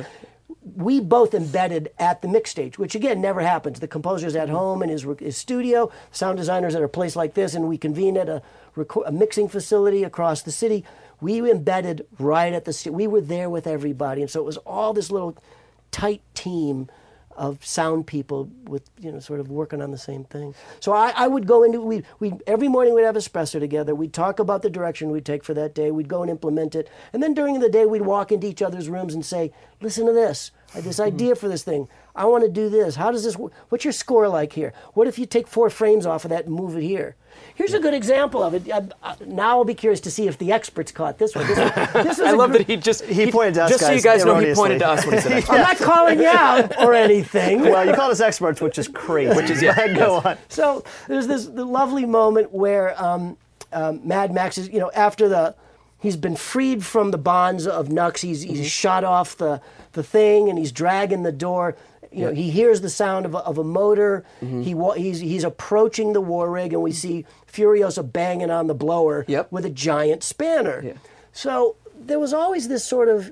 we both embedded at the mix stage, which again never happens. The composer's at home in his, his studio, sound designers at a place like this, and we convene at a, reco- a mixing facility across the city. We embedded right at the st- we were there with everybody, and so it was all this little tight team of sound people with, you know, sort of working on the same thing. So I, I would go into, we we every morning we'd have espresso together. We'd talk about the direction we'd take for that day. We'd go and implement it. And then during the day we'd walk into each other's rooms and say, listen to this. I had this idea for this thing. I want to do this. How does this work? What's your score like here? What if you take four frames off of that and move it here? Here's a good example of it. I, I, now I'll be curious to see if the experts caught this one. This, one, this was I a love gr- that he just He pointed to us, Just so you guys, guys know, he erroneously. pointed to us when he said that. I'm not calling you out or anything. Well, you called us experts, which is crazy. Which is, yeah, Go yes. on. So there's this the lovely moment where um, um, Mad Max is, you know, after the, he's been freed from the bonds of Nux. He's he's Mm-hmm. shot off the, the thing and he's dragging the door. You know, he hears the sound of a, of a motor. Mm-hmm. He wa- he's he's approaching the war rig, and we see Furiosa banging on the blower Yep. with a giant spanner. Yeah. So there was always this sort of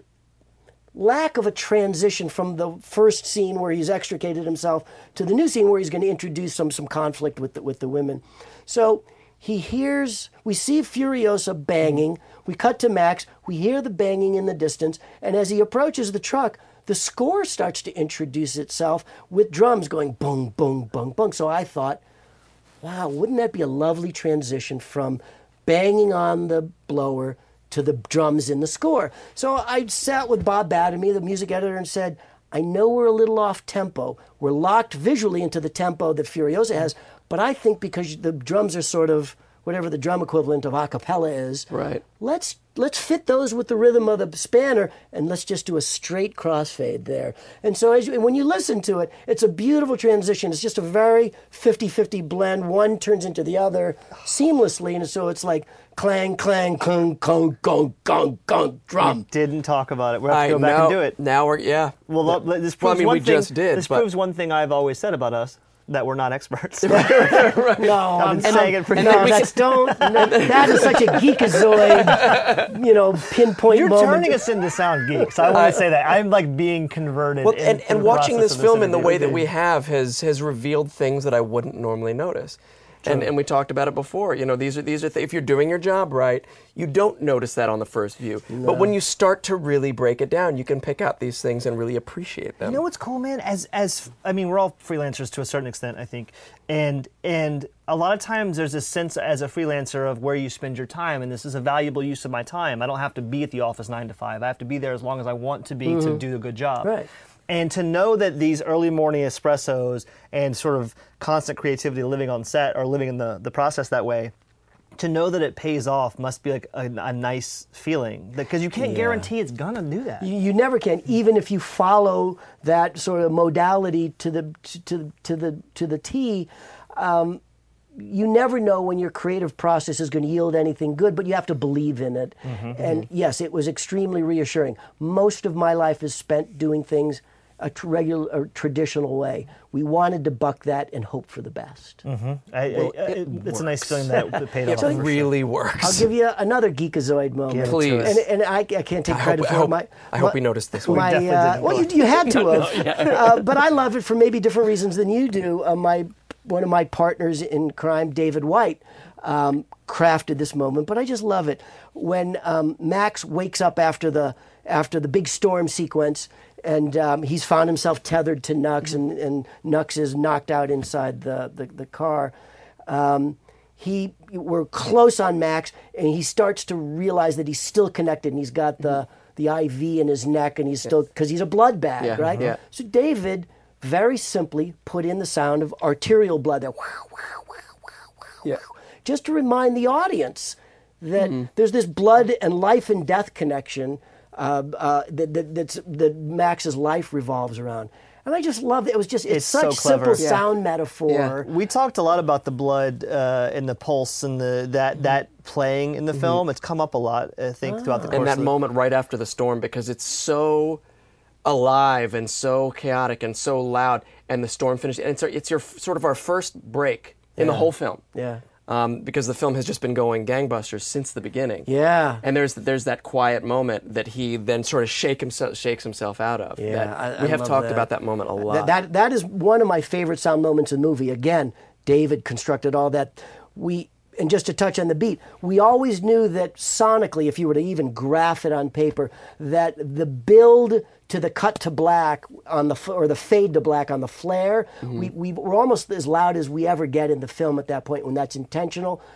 lack of a transition from the first scene where he's extricated himself to the new scene where he's going to introduce some some conflict with the, with the women. So he hears, we see Furiosa banging. We cut to Max. We hear the banging in the distance, and as he approaches the truck, the score starts to introduce itself with drums going boom, boom, boom, boom. So I thought, wow, wouldn't that be a lovely transition from banging on the blower to the drums in the score? So I sat with Bob Badamy, the music editor, and said, I know we're a little off tempo. We're locked visually into the tempo that Furiosa has, but I think because the drums are sort of whatever the drum equivalent of a cappella is, Right. let's let's fit those with the rhythm of the spanner, and let's just do a straight crossfade there. And so as you, when you listen to it, it's a beautiful transition. It's just a very fifty-fifty blend. One turns into the other seamlessly, and so it's like clang, clang, clang, gong, gong, gong, gong, drum. Didn't talk about it. We'll have I to go back now, and do it. Now we're yeah. Well, look, this proves Well, I mean, one we thing, just did, This but- proves one thing I've always said about us, that we're not experts. No, I'm been saying it for no, years. that's don't. No, that is such a geekazoid, you know, pinpoint You're moment. turning us into sound geeks. I want to say that. I'm like being converted. Well, and, into and the watching process this of film in the interview. way that we have has has revealed things that I wouldn't normally notice. And, and we talked about it before. You know, these are these are th- if you're doing your job right, you don't notice that on the first view. But when you start to really break it down, you can pick out these things and really appreciate them. You know what's cool, man? As as I mean, we're all freelancers to a certain extent, I think, and and a lot of times there's this sense as a freelancer of where you spend your time, and this is a valuable use of my time. I don't have to be at the office nine to five. I have to be there as long as I want to be to do a good job. Right. And to know that these early morning espressos and sort of constant creativity living on set or living in the, the process that way, to know that it pays off must be like a, a nice feeling. Because you can't Yeah. guarantee it's going to do that. You, you never can, even if you follow that sort of modality to the to, to, to the to the T. Um, you never know when your creative process is going to yield anything good, but you have to believe in it. And yes, it was extremely reassuring. Most of my life is spent doing things a tr- regular, or traditional way. We wanted to buck that and hope for the best. I, I- Well, I- it it's a nice feeling that it paid off. It for really sure. works. I'll give you another geekazoid moment. Give it Please. to us. And, and I, I can't take I credit hope- I for it. hope- My, I hope my- we noticed this one. My, definitely uh, didn't well, you, look. you had to have. uh, but I love it for maybe different reasons than you do. Uh, my one of my partners in crime, David White, um, crafted this moment. But I just love it when um, Max wakes up after the after the big storm sequence. And um, he's found himself tethered to Nux, and, and Nux is knocked out inside the, the, the car. Um, he we're close on Max, and he starts to realize that he's still connected, and he's got the the I V in his neck, and he's still because he's a blood bag, Yeah, right? yeah. So David very simply put in the sound of arterial blood there, Yeah. just to remind the audience that there's this blood and life and death connection uh, uh, that, that that's that Max's life revolves around. And I just love it. It was just it's, It's such so clever. simple Yeah. sound metaphor. We talked a lot about the blood uh, and the pulse and the that that playing in the film. It's come up a lot, I think, throughout the course And that of the moment right after the storm, because it's so alive and so chaotic and so loud, and the storm finished. And it's, our- it's your sort of our first break in the whole film. Yeah. Um, because the film has just been going gangbusters since the beginning. Yeah. And there's there's that quiet moment that he then sort of shake himself shakes himself out of. Yeah, that- I- I we have love talked that. about that moment a lot. That, that that is one of my favorite sound moments in the movie. Again, David constructed all that. We and just to touch on the beat, we always knew that sonically, if you were to even graph it on paper, that the build to the cut to black on the f- or the fade to black on the flare, we we were almost as loud as we ever get in the film at that point when that's intentional.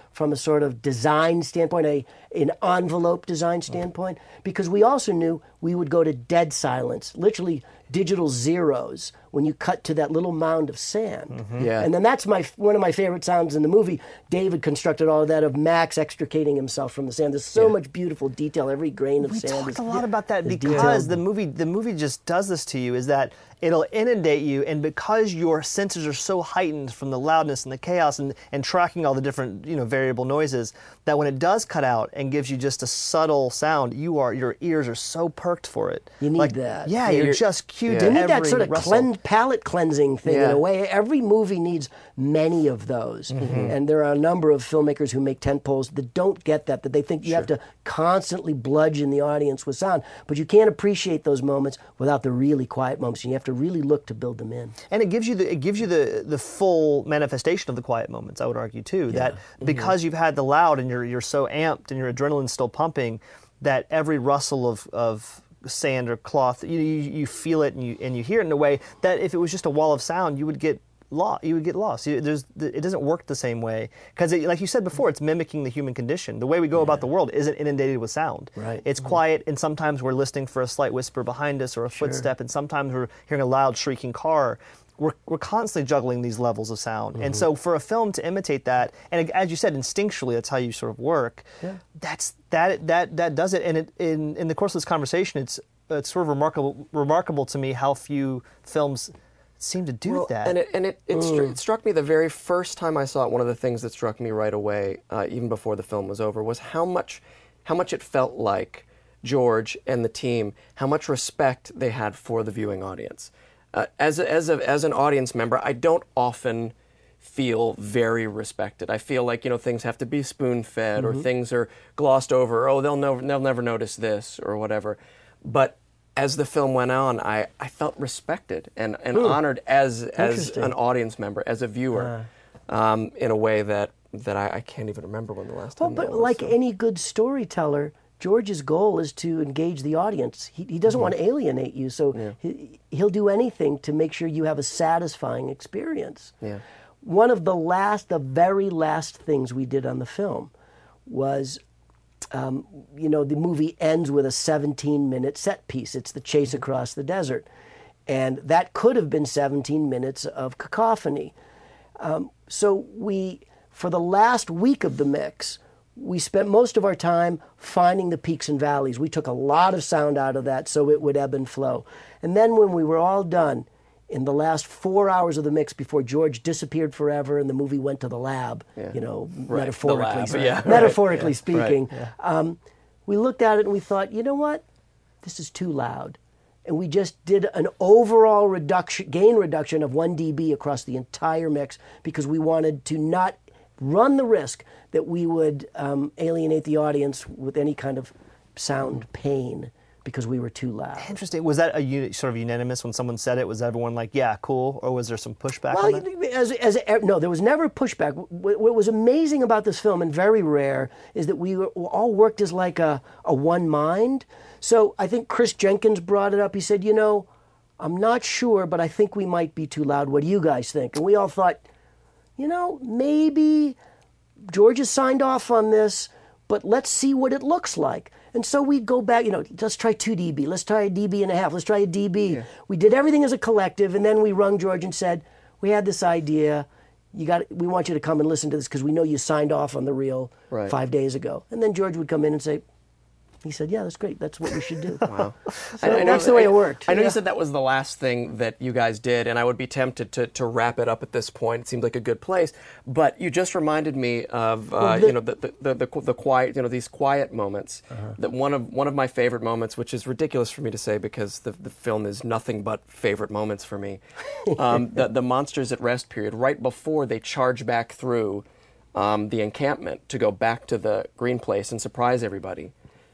from a sort of design standpoint, a an envelope design standpoint, because we also knew we would go to dead silence, literally digital zeros when you cut to that little mound of sand. Mm-hmm. Yeah. And then that's my one of my favorite sounds in the movie. David constructed all of that of Max extricating himself from the sand. There's so Yeah. much beautiful detail. Every grain of We sand talked is a lot about that is because detailed. the movie the movie just does this to you, is that it'll inundate you, and because your senses are so heightened from the loudness and the chaos and, and tracking all the different, you know, variable noises, that when it does cut out and gives you just a subtle sound, you are your ears are so perked for it. You need like, that. Yeah, Yeah, you're, you're- just cued yeah. to You need every that sort of rustle. cleanse, palate cleansing thing in Yeah. a way. Every movie needs many of those. Mm-hmm. And there are a number of filmmakers who make tent poles that don't get that, that they think you have to constantly bludgeon the audience with sound. But you can't appreciate those moments without the really quiet moments. And you have to really look to build them in. And it gives you the it gives you the the full manifestation of the quiet moments. I would argue too that because you've had the loud and you're you're so amped and your adrenaline's still pumping, that every rustle of of sand or cloth, you you, you feel it and you and you hear it in a way that if it was just a wall of sound, you would get lost. You would get lost. You, there's it doesn't work the same way because, like you said before, it's mimicking the human condition. The way we go about the world isn't inundated with sound. Right. It's quiet, and sometimes we're listening for a slight whisper behind us or a footstep, and sometimes we're hearing a loud shrieking car. We're, we're constantly juggling these levels of sound. And so for a film to imitate that, and as you said, instinctually, that's how you sort of work, Yeah. that's that that that does it. And it, in, in the course of this conversation, it's it's sort of remarkable remarkable to me how few films seem to do Well, that. And it, and it, it, stru- it struck me the very first time I saw it. One of the things that struck me right away, uh, even before the film was over, was how much, how much it felt like George and the team, how much respect they had for the viewing audience. Uh, as a, as a, as an audience member, I don't often feel very respected. I feel like, you know, things have to be spoon-fed, or things are glossed over. Oh, they'll never they'll never notice this or whatever. But as the film went on, I, I felt respected and, and honored as as Interesting. an audience member, as a viewer, um, in a way that that I, I can't even remember when the last Well, time. but that was, like so. any good storyteller, George's goal is to engage the audience. He, he doesn't want to alienate you, so he, he'll do anything to make sure you have a satisfying experience. Yeah. One of the last, the very last things we did on the film was, um, you know, the movie ends with a seventeen-minute set piece. It's the chase across the desert. And that could have been seventeen minutes of cacophony. Um, so we, for the last week of the mix, we spent most of our time finding the peaks and valleys. We took a lot of sound out of that so it would ebb and flow. And then when we were all done, in the last four hours of the mix before George disappeared forever and the movie went to the lab, Yeah. you know, Right, metaphorically, the lab, yeah, right, metaphorically yeah, speaking, right, um, we looked at it and we thought, you know what? This is too loud. And we just did an overall reduction, gain reduction of one decibel across the entire mix because we wanted to not run the risk that we would um, alienate the audience with any kind of sound pain because we were too loud. Interesting. Was that a uni- sort of unanimous when someone said it? Was everyone like, yeah, cool? Or was there some pushback on Well, that? as, as, no, there was never pushback. What, what was amazing about this film, and very rare, is that we were, all worked as like a, a one mind. So I think Chris Jenkins brought it up. He said, you know, I'm not sure, but I think we might be too loud. What do you guys think? And we all thought, you know, maybe George has signed off on this, but let's see what it looks like. And so we go back, you know, let's try two decibel, let's try a dB and a half, let's try a dB. Yeah. We did everything as a collective, and then we rung George and said, we had this idea, you got, we want you to come and listen to this because we know you signed off on the reel Right. five days ago. And then George would come in and say, he said, yeah, that's great, that's what we should do. Wow. So that's the way it worked. I know Yeah. you said that was the last thing that you guys did, and I would be tempted to, to wrap it up at this point. It seemed like a good place, but you just reminded me of uh, Well, the- you know the the, the the the quiet you know these quiet moments. Uh-huh. That one of one of my favorite moments, which is ridiculous for me to say because the the film is nothing but favorite moments for me. Um, the the monsters at rest period, right before they charge back through um, the encampment to go back to the green place and surprise everybody.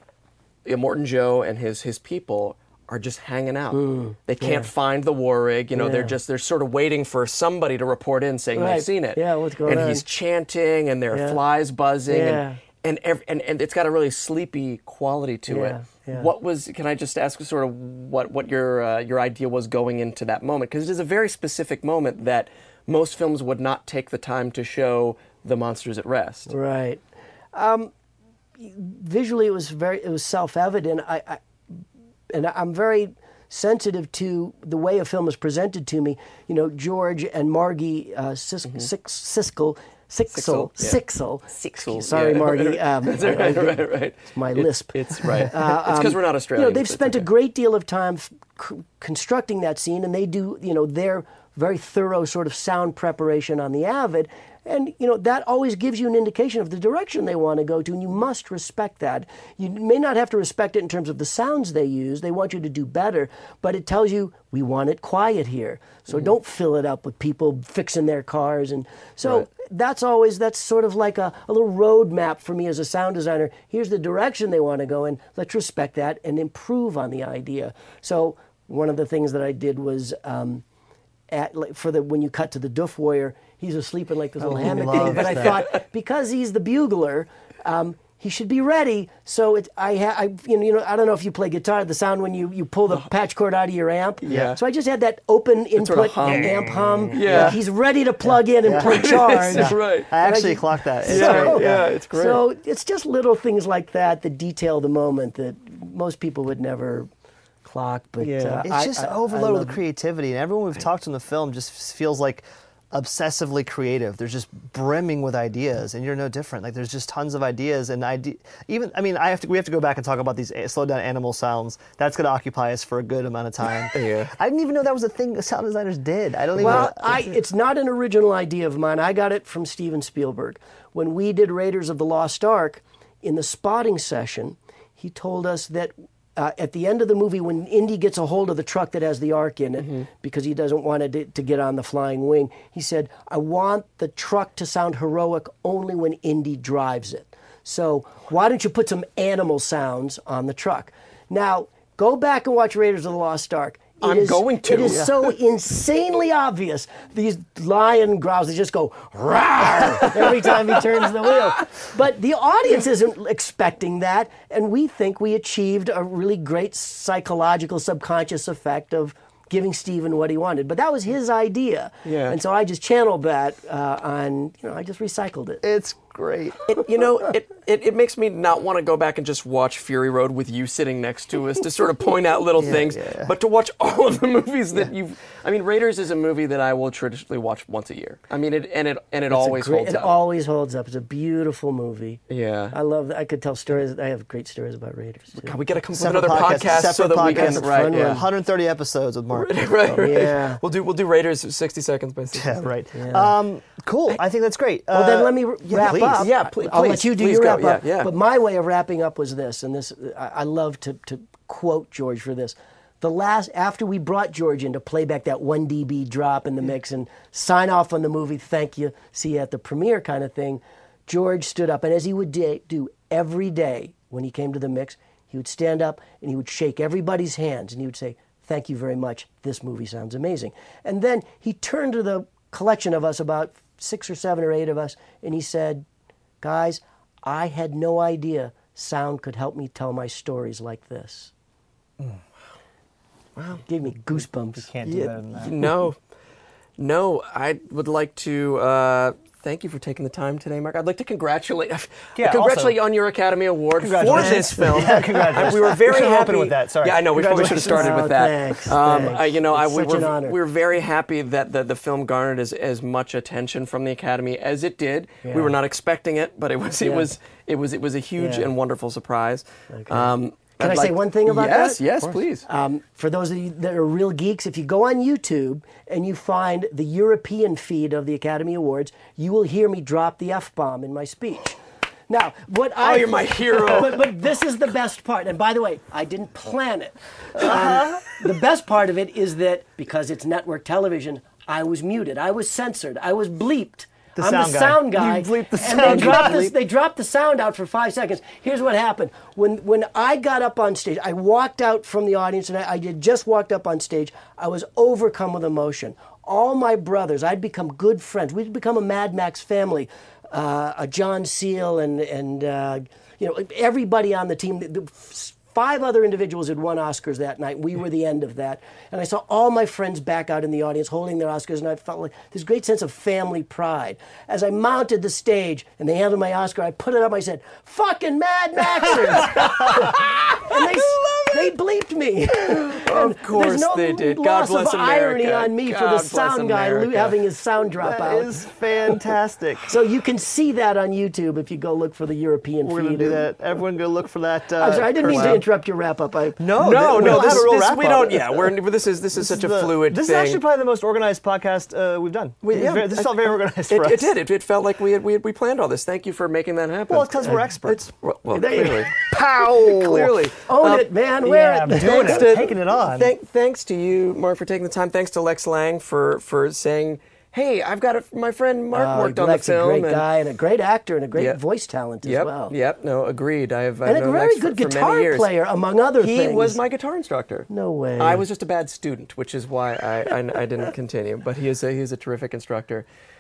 Morton Joe and his his people are just hanging out. They can't yeah. find the war rig. You know, they're Yeah. just they're sort of waiting for somebody to report in saying Right. they've seen it. Yeah, what's going and on? he's chanting, and there are Yeah. flies buzzing, Yeah. and and, ev- and and it's got a really sleepy quality to it. Yeah, yeah. What was? Can I just ask sort of what what your uh, your idea was going into that moment? Because it is a very specific moment that most films would not take the time to show the monsters at rest. Right. Um, visually, it was very it was self-evident. I, I and I'm very sensitive to the way a film is presented to me. You know, George and Margie uh, Sis- mm-hmm. Sis- Siskel. Sixel, Sixel, Sixel. Sorry, yeah. Margie. Um, That's right, right, right. It's my it's, lisp. It's right. Uh, it's because um, we're not Australian. You know, they've spent okay. a great deal of time f- c- constructing that scene, and they do, you know, their very thorough sort of sound preparation on the Avid. And, you know, that always gives you an indication of the direction they want to go to, and you must respect that. You may not have to respect it in terms of the sounds they use. They want you to do better, but it tells you, we want it quiet here. So mm-hmm. don't fill it up with people fixing their cars. And so right. that's always, that's sort of like a, a little roadmap for me as a sound designer. Here's the direction they want to go in. Let's respect that and improve on the idea. So one of the things that I did was... Um, At, for the when you cut to the Doof Warrior, he's asleep in like this little oh, hammock thing. But I that. thought because he's the bugler, um, he should be ready. So it, I, ha, I you know, you know, I don't know if you play guitar, the sound when you, you pull the patch cord out of your amp. Yeah. So I just had that open input sort of hum. amp hum. Yeah. Like he's ready to plug in and Yeah. play charge. That's right. I actually I just, clocked that. It's Yeah, great. yeah, it's great. So it's just little things like that that detail the moment that most people would never clock. But Yeah. uh, It's I, just I, overloaded I with creativity, and everyone we've talked to in the film just feels like obsessively creative. They're just brimming with ideas, and you're no different. Like there's just tons of ideas, and ide- even I mean, I have to. We have to go back and talk about these slow down animal sounds. That's going to occupy us for a good amount of time. Yeah. I didn't even know that was a thing the sound designers did. I don't even. Well, know. I, it's not an original idea of mine. I got it from Steven Spielberg. When we did Raiders of the Lost Ark, in the spotting session, he told us that uh, at the end of the movie, when Indy gets a hold of the truck that has the Ark in it, mm-hmm. because he doesn't want it to, to get on the flying wing, he said, I want the truck to sound heroic only when Indy drives it. So why don't you put some animal sounds on the truck? Now, go back and watch Raiders of the Lost Ark. It I'm is, going to. It is Yeah. so insanely obvious. These lion growls, they just go, rawr, every time he turns the wheel. But the audience isn't expecting that, and we think we achieved a really great psychological subconscious effect of giving Steven what he wanted. But that was his idea. Yeah. And so I just channeled that uh, on, you know, I just recycled it. It's great. It, you know, it, it, it makes me not want to go back and just watch Fury Road with you sitting next to us to sort of point out little Yeah, things, yeah. but to watch all of the movies that you've... I mean, Raiders is a movie that I will traditionally watch once a year. I mean, it and it and it It's a always great- holds it up. It always holds up. It's a beautiful movie. Yeah. I love that. I could tell stories. I have great stories about Raiders, too. God, we got to come up with Separate another podcast- podcast, so separate that we can... podcast. Right, Fun yeah. one. one hundred thirty episodes with Mark. right, right. Yeah. We'll do we'll do Raiders sixty seconds by sixty Yeah, seconds. right. Yeah. Um, cool. I think that's great. Well, Uh, then let me r- yeah, wrap please. up. Yeah, pl- I'll please, let you do please your go. wrap up. Yeah, yeah. But my way of wrapping up was this, and this I, I love to, to quote George for this. The last, after we brought George in to play back that one D B drop in the mix and sign off on the movie, thank you, see you at the premiere kind of thing, George stood up, and as he would da- do every day when he came to the mix, he would stand up and he would shake everybody's hands, and he would say, thank you very much, this movie sounds amazing. And then he turned to the collection of us, about six or seven or eight of us, and he said, guys, I had no idea sound could help me tell my stories like this. Mm. Wow. Gave me goosebumps. Can't do Yeah, better than that. No, no. I would like to uh, thank you for taking the time today, Mark. I'd like to congratulate, Yeah, congratulate also- you on your Academy Award for Congratulations. this film. Yeah, congratulations. We were very We should have happy. opened with that, sorry. Yeah, I know. We probably should have started Oh, with that. thanks, um, thanks. I, you know, I, It's we such an were honor. we were very happy that the, the film garnered as, as much attention from the Academy as it did. Yeah. We were not expecting it, but it was it Yeah. was it was it was a huge Yeah. and wonderful surprise. Okay. Um, Can I'd I say like- one thing about yes, that? Yes, yes, please. Um, for those of you that are real geeks, if you go on YouTube and you find the European feed of the Academy Awards, you will hear me drop the F-bomb in my speech. Now, what I... Oh, you're my hero. but, but this is the best part. And by the way, I didn't plan it. Um, the best part of it is that because it's network television, I was muted. I was censored. I was bleeped. The I'm sound the guy. sound guy. You bleeped the and sound they dropped, guy. this, they dropped the sound out for five seconds. Here's what happened. When when I got up on stage, I walked out from the audience, and I, I had just walked up on stage. I was overcome with emotion. All my brothers, I'd become good friends. We'd become a Mad Max family. Uh, a John Seal and, and uh, you know, everybody on the team, the, the five other individuals who'd won Oscars that night. We were the end of that. And I saw all my friends back out in the audience holding their Oscars, and I felt like this great sense of family pride. As I mounted the stage and they handed my Oscar, I put it up, I said, "Fucking Mad Maxers!" And they, they bleeped me. Of course There's no they did. loss God bless of America. irony on me God for the bless sound guy lo- America. having his sound drop That out. is fantastic. So you can see that on YouTube if you go look for the European We're feed. going to do that. Everyone go look for that. Uh, I'm sorry, I didn't mean to Wow. interrupt your wrap up. I, No, No, we no, don't this, have a real this, wrap we up. don't. Yeah, we're this is this is such a The- fluid This thing. is actually probably the most organized podcast uh, we've done. We- It's yeah, very- this I- felt very organized It, for us. it did. It, it felt like we had, we had we planned all this. Thank you for making that happen. Well, it's because we're experts. Well, well, There you go. clearly, Pow! clearly. Own Um, it, man. Wear yeah, it. I'm doing Thanks it. to- Taking it on. Thank, thanks to you, Mark, for taking the time. Thanks to Lex Lang for for saying, "Hey, I've got a, my friend Mark Uh, worked on the Lex, film." a great and, guy and a great actor and a great Yep. voice talent as Yep, well. yep. No, agreed. I have I've And a known very Lex good for, for guitar many years. player, among other He things. was my guitar instructor. No way. I was just a bad student, which is why I I, I didn't continue. But he is a he is a terrific instructor.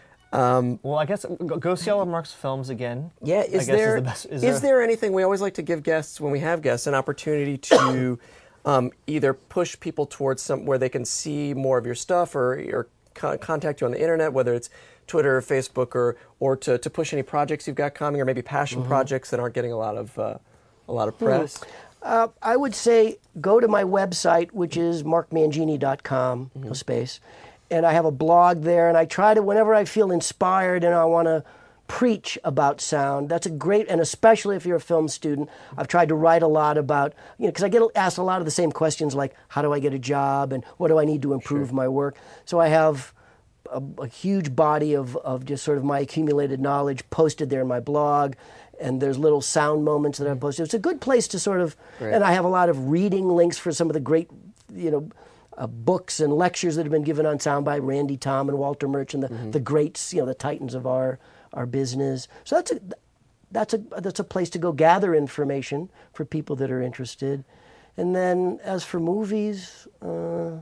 Um, Well, I guess go, go see all of Mark's films again. Yeah, I is guess there is, the best, is, is there, there anything we always like to give guests when we have guests an opportunity to um, either push people towards some where they can see more of your stuff or or co- contact you on the internet, whether it's Twitter or Facebook, or or to, to push any projects you've got coming, or maybe passion Mm-hmm. projects that aren't getting a lot of uh, a lot Hmm. of press. Uh, I would say go to my website, which is mark mangini dot com, Mm-hmm. no space. And I have a blog there, and I try to, whenever I feel inspired and I want to preach about sound, that's a great, and especially if you're a film student, I've tried to write a lot about, you know, because I get asked a lot of the same questions like, how do I get a job, and what do I need to improve my work? So I have a, a huge body of, of just sort of my accumulated knowledge posted there in my blog, and there's little sound moments that I've posted. It's a good place to sort of, Great. and I have a lot of reading links for some of the great, you know, uh, books and lectures that have been given on sound by Randy Tom and Walter Murch and the, the greats, you know, the titans of our our business. So that's a that's a that's a place to go gather information for people that are interested. And then as for movies, uh,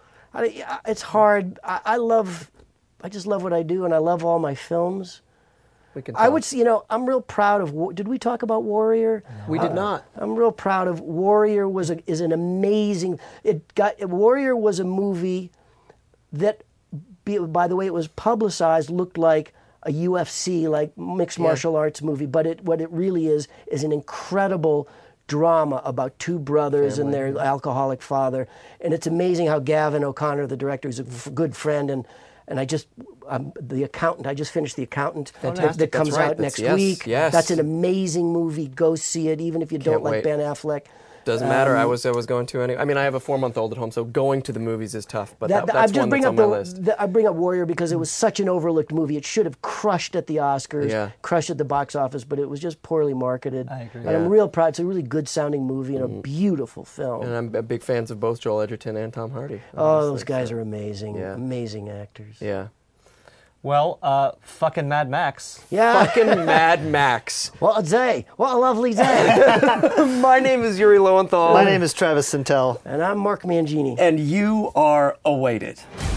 I, it's hard. I, I love, I just love what I do, and I love all my films. We can. I talk. would, s- you know, I'm real proud of. Wa- Did we talk about Warrior? We did not. I'm real proud of Warrior. Was a, is an amazing. It got Warrior was a movie that, be, by the way, it was publicized, looked like a U F C, like mixed martial arts movie, but it what it really is is an incredible drama about two brothers and their alcoholic father, and it's amazing how Gavin O'Connor, the director, is a f- good friend, and and I just um, the accountant. I just finished The Accountant that, Fantastic. that comes That's right. out That's- next yes, week. yes. That's an amazing movie. Go see it, even if you don't Can't like wait. Ben Affleck. Doesn't matter. I was I was going to any. I mean, I have a four month old at home, so going to the movies is tough. But that, That, I that's just one bring that's up on my the, list. the- I bring up Warrior because it was such an overlooked movie. It should have crushed at the Oscars, Yeah. crushed at the box office, but it was just poorly marketed. I agree. And I'm Yeah. real proud. It's a really good sounding movie and a beautiful film. And I'm a big fans of both Joel Edgerton and Tom Hardy. oh, obviously, those guys so- are amazing. Yeah. Amazing actors. Yeah. Well, uh, fucking Mad Max. Yeah. Fucking Mad Max. What a day. What a lovely day. My name is Yuri Lowenthal. My name is Travis Sintel. And I'm Mark Mangini. And you are awaited.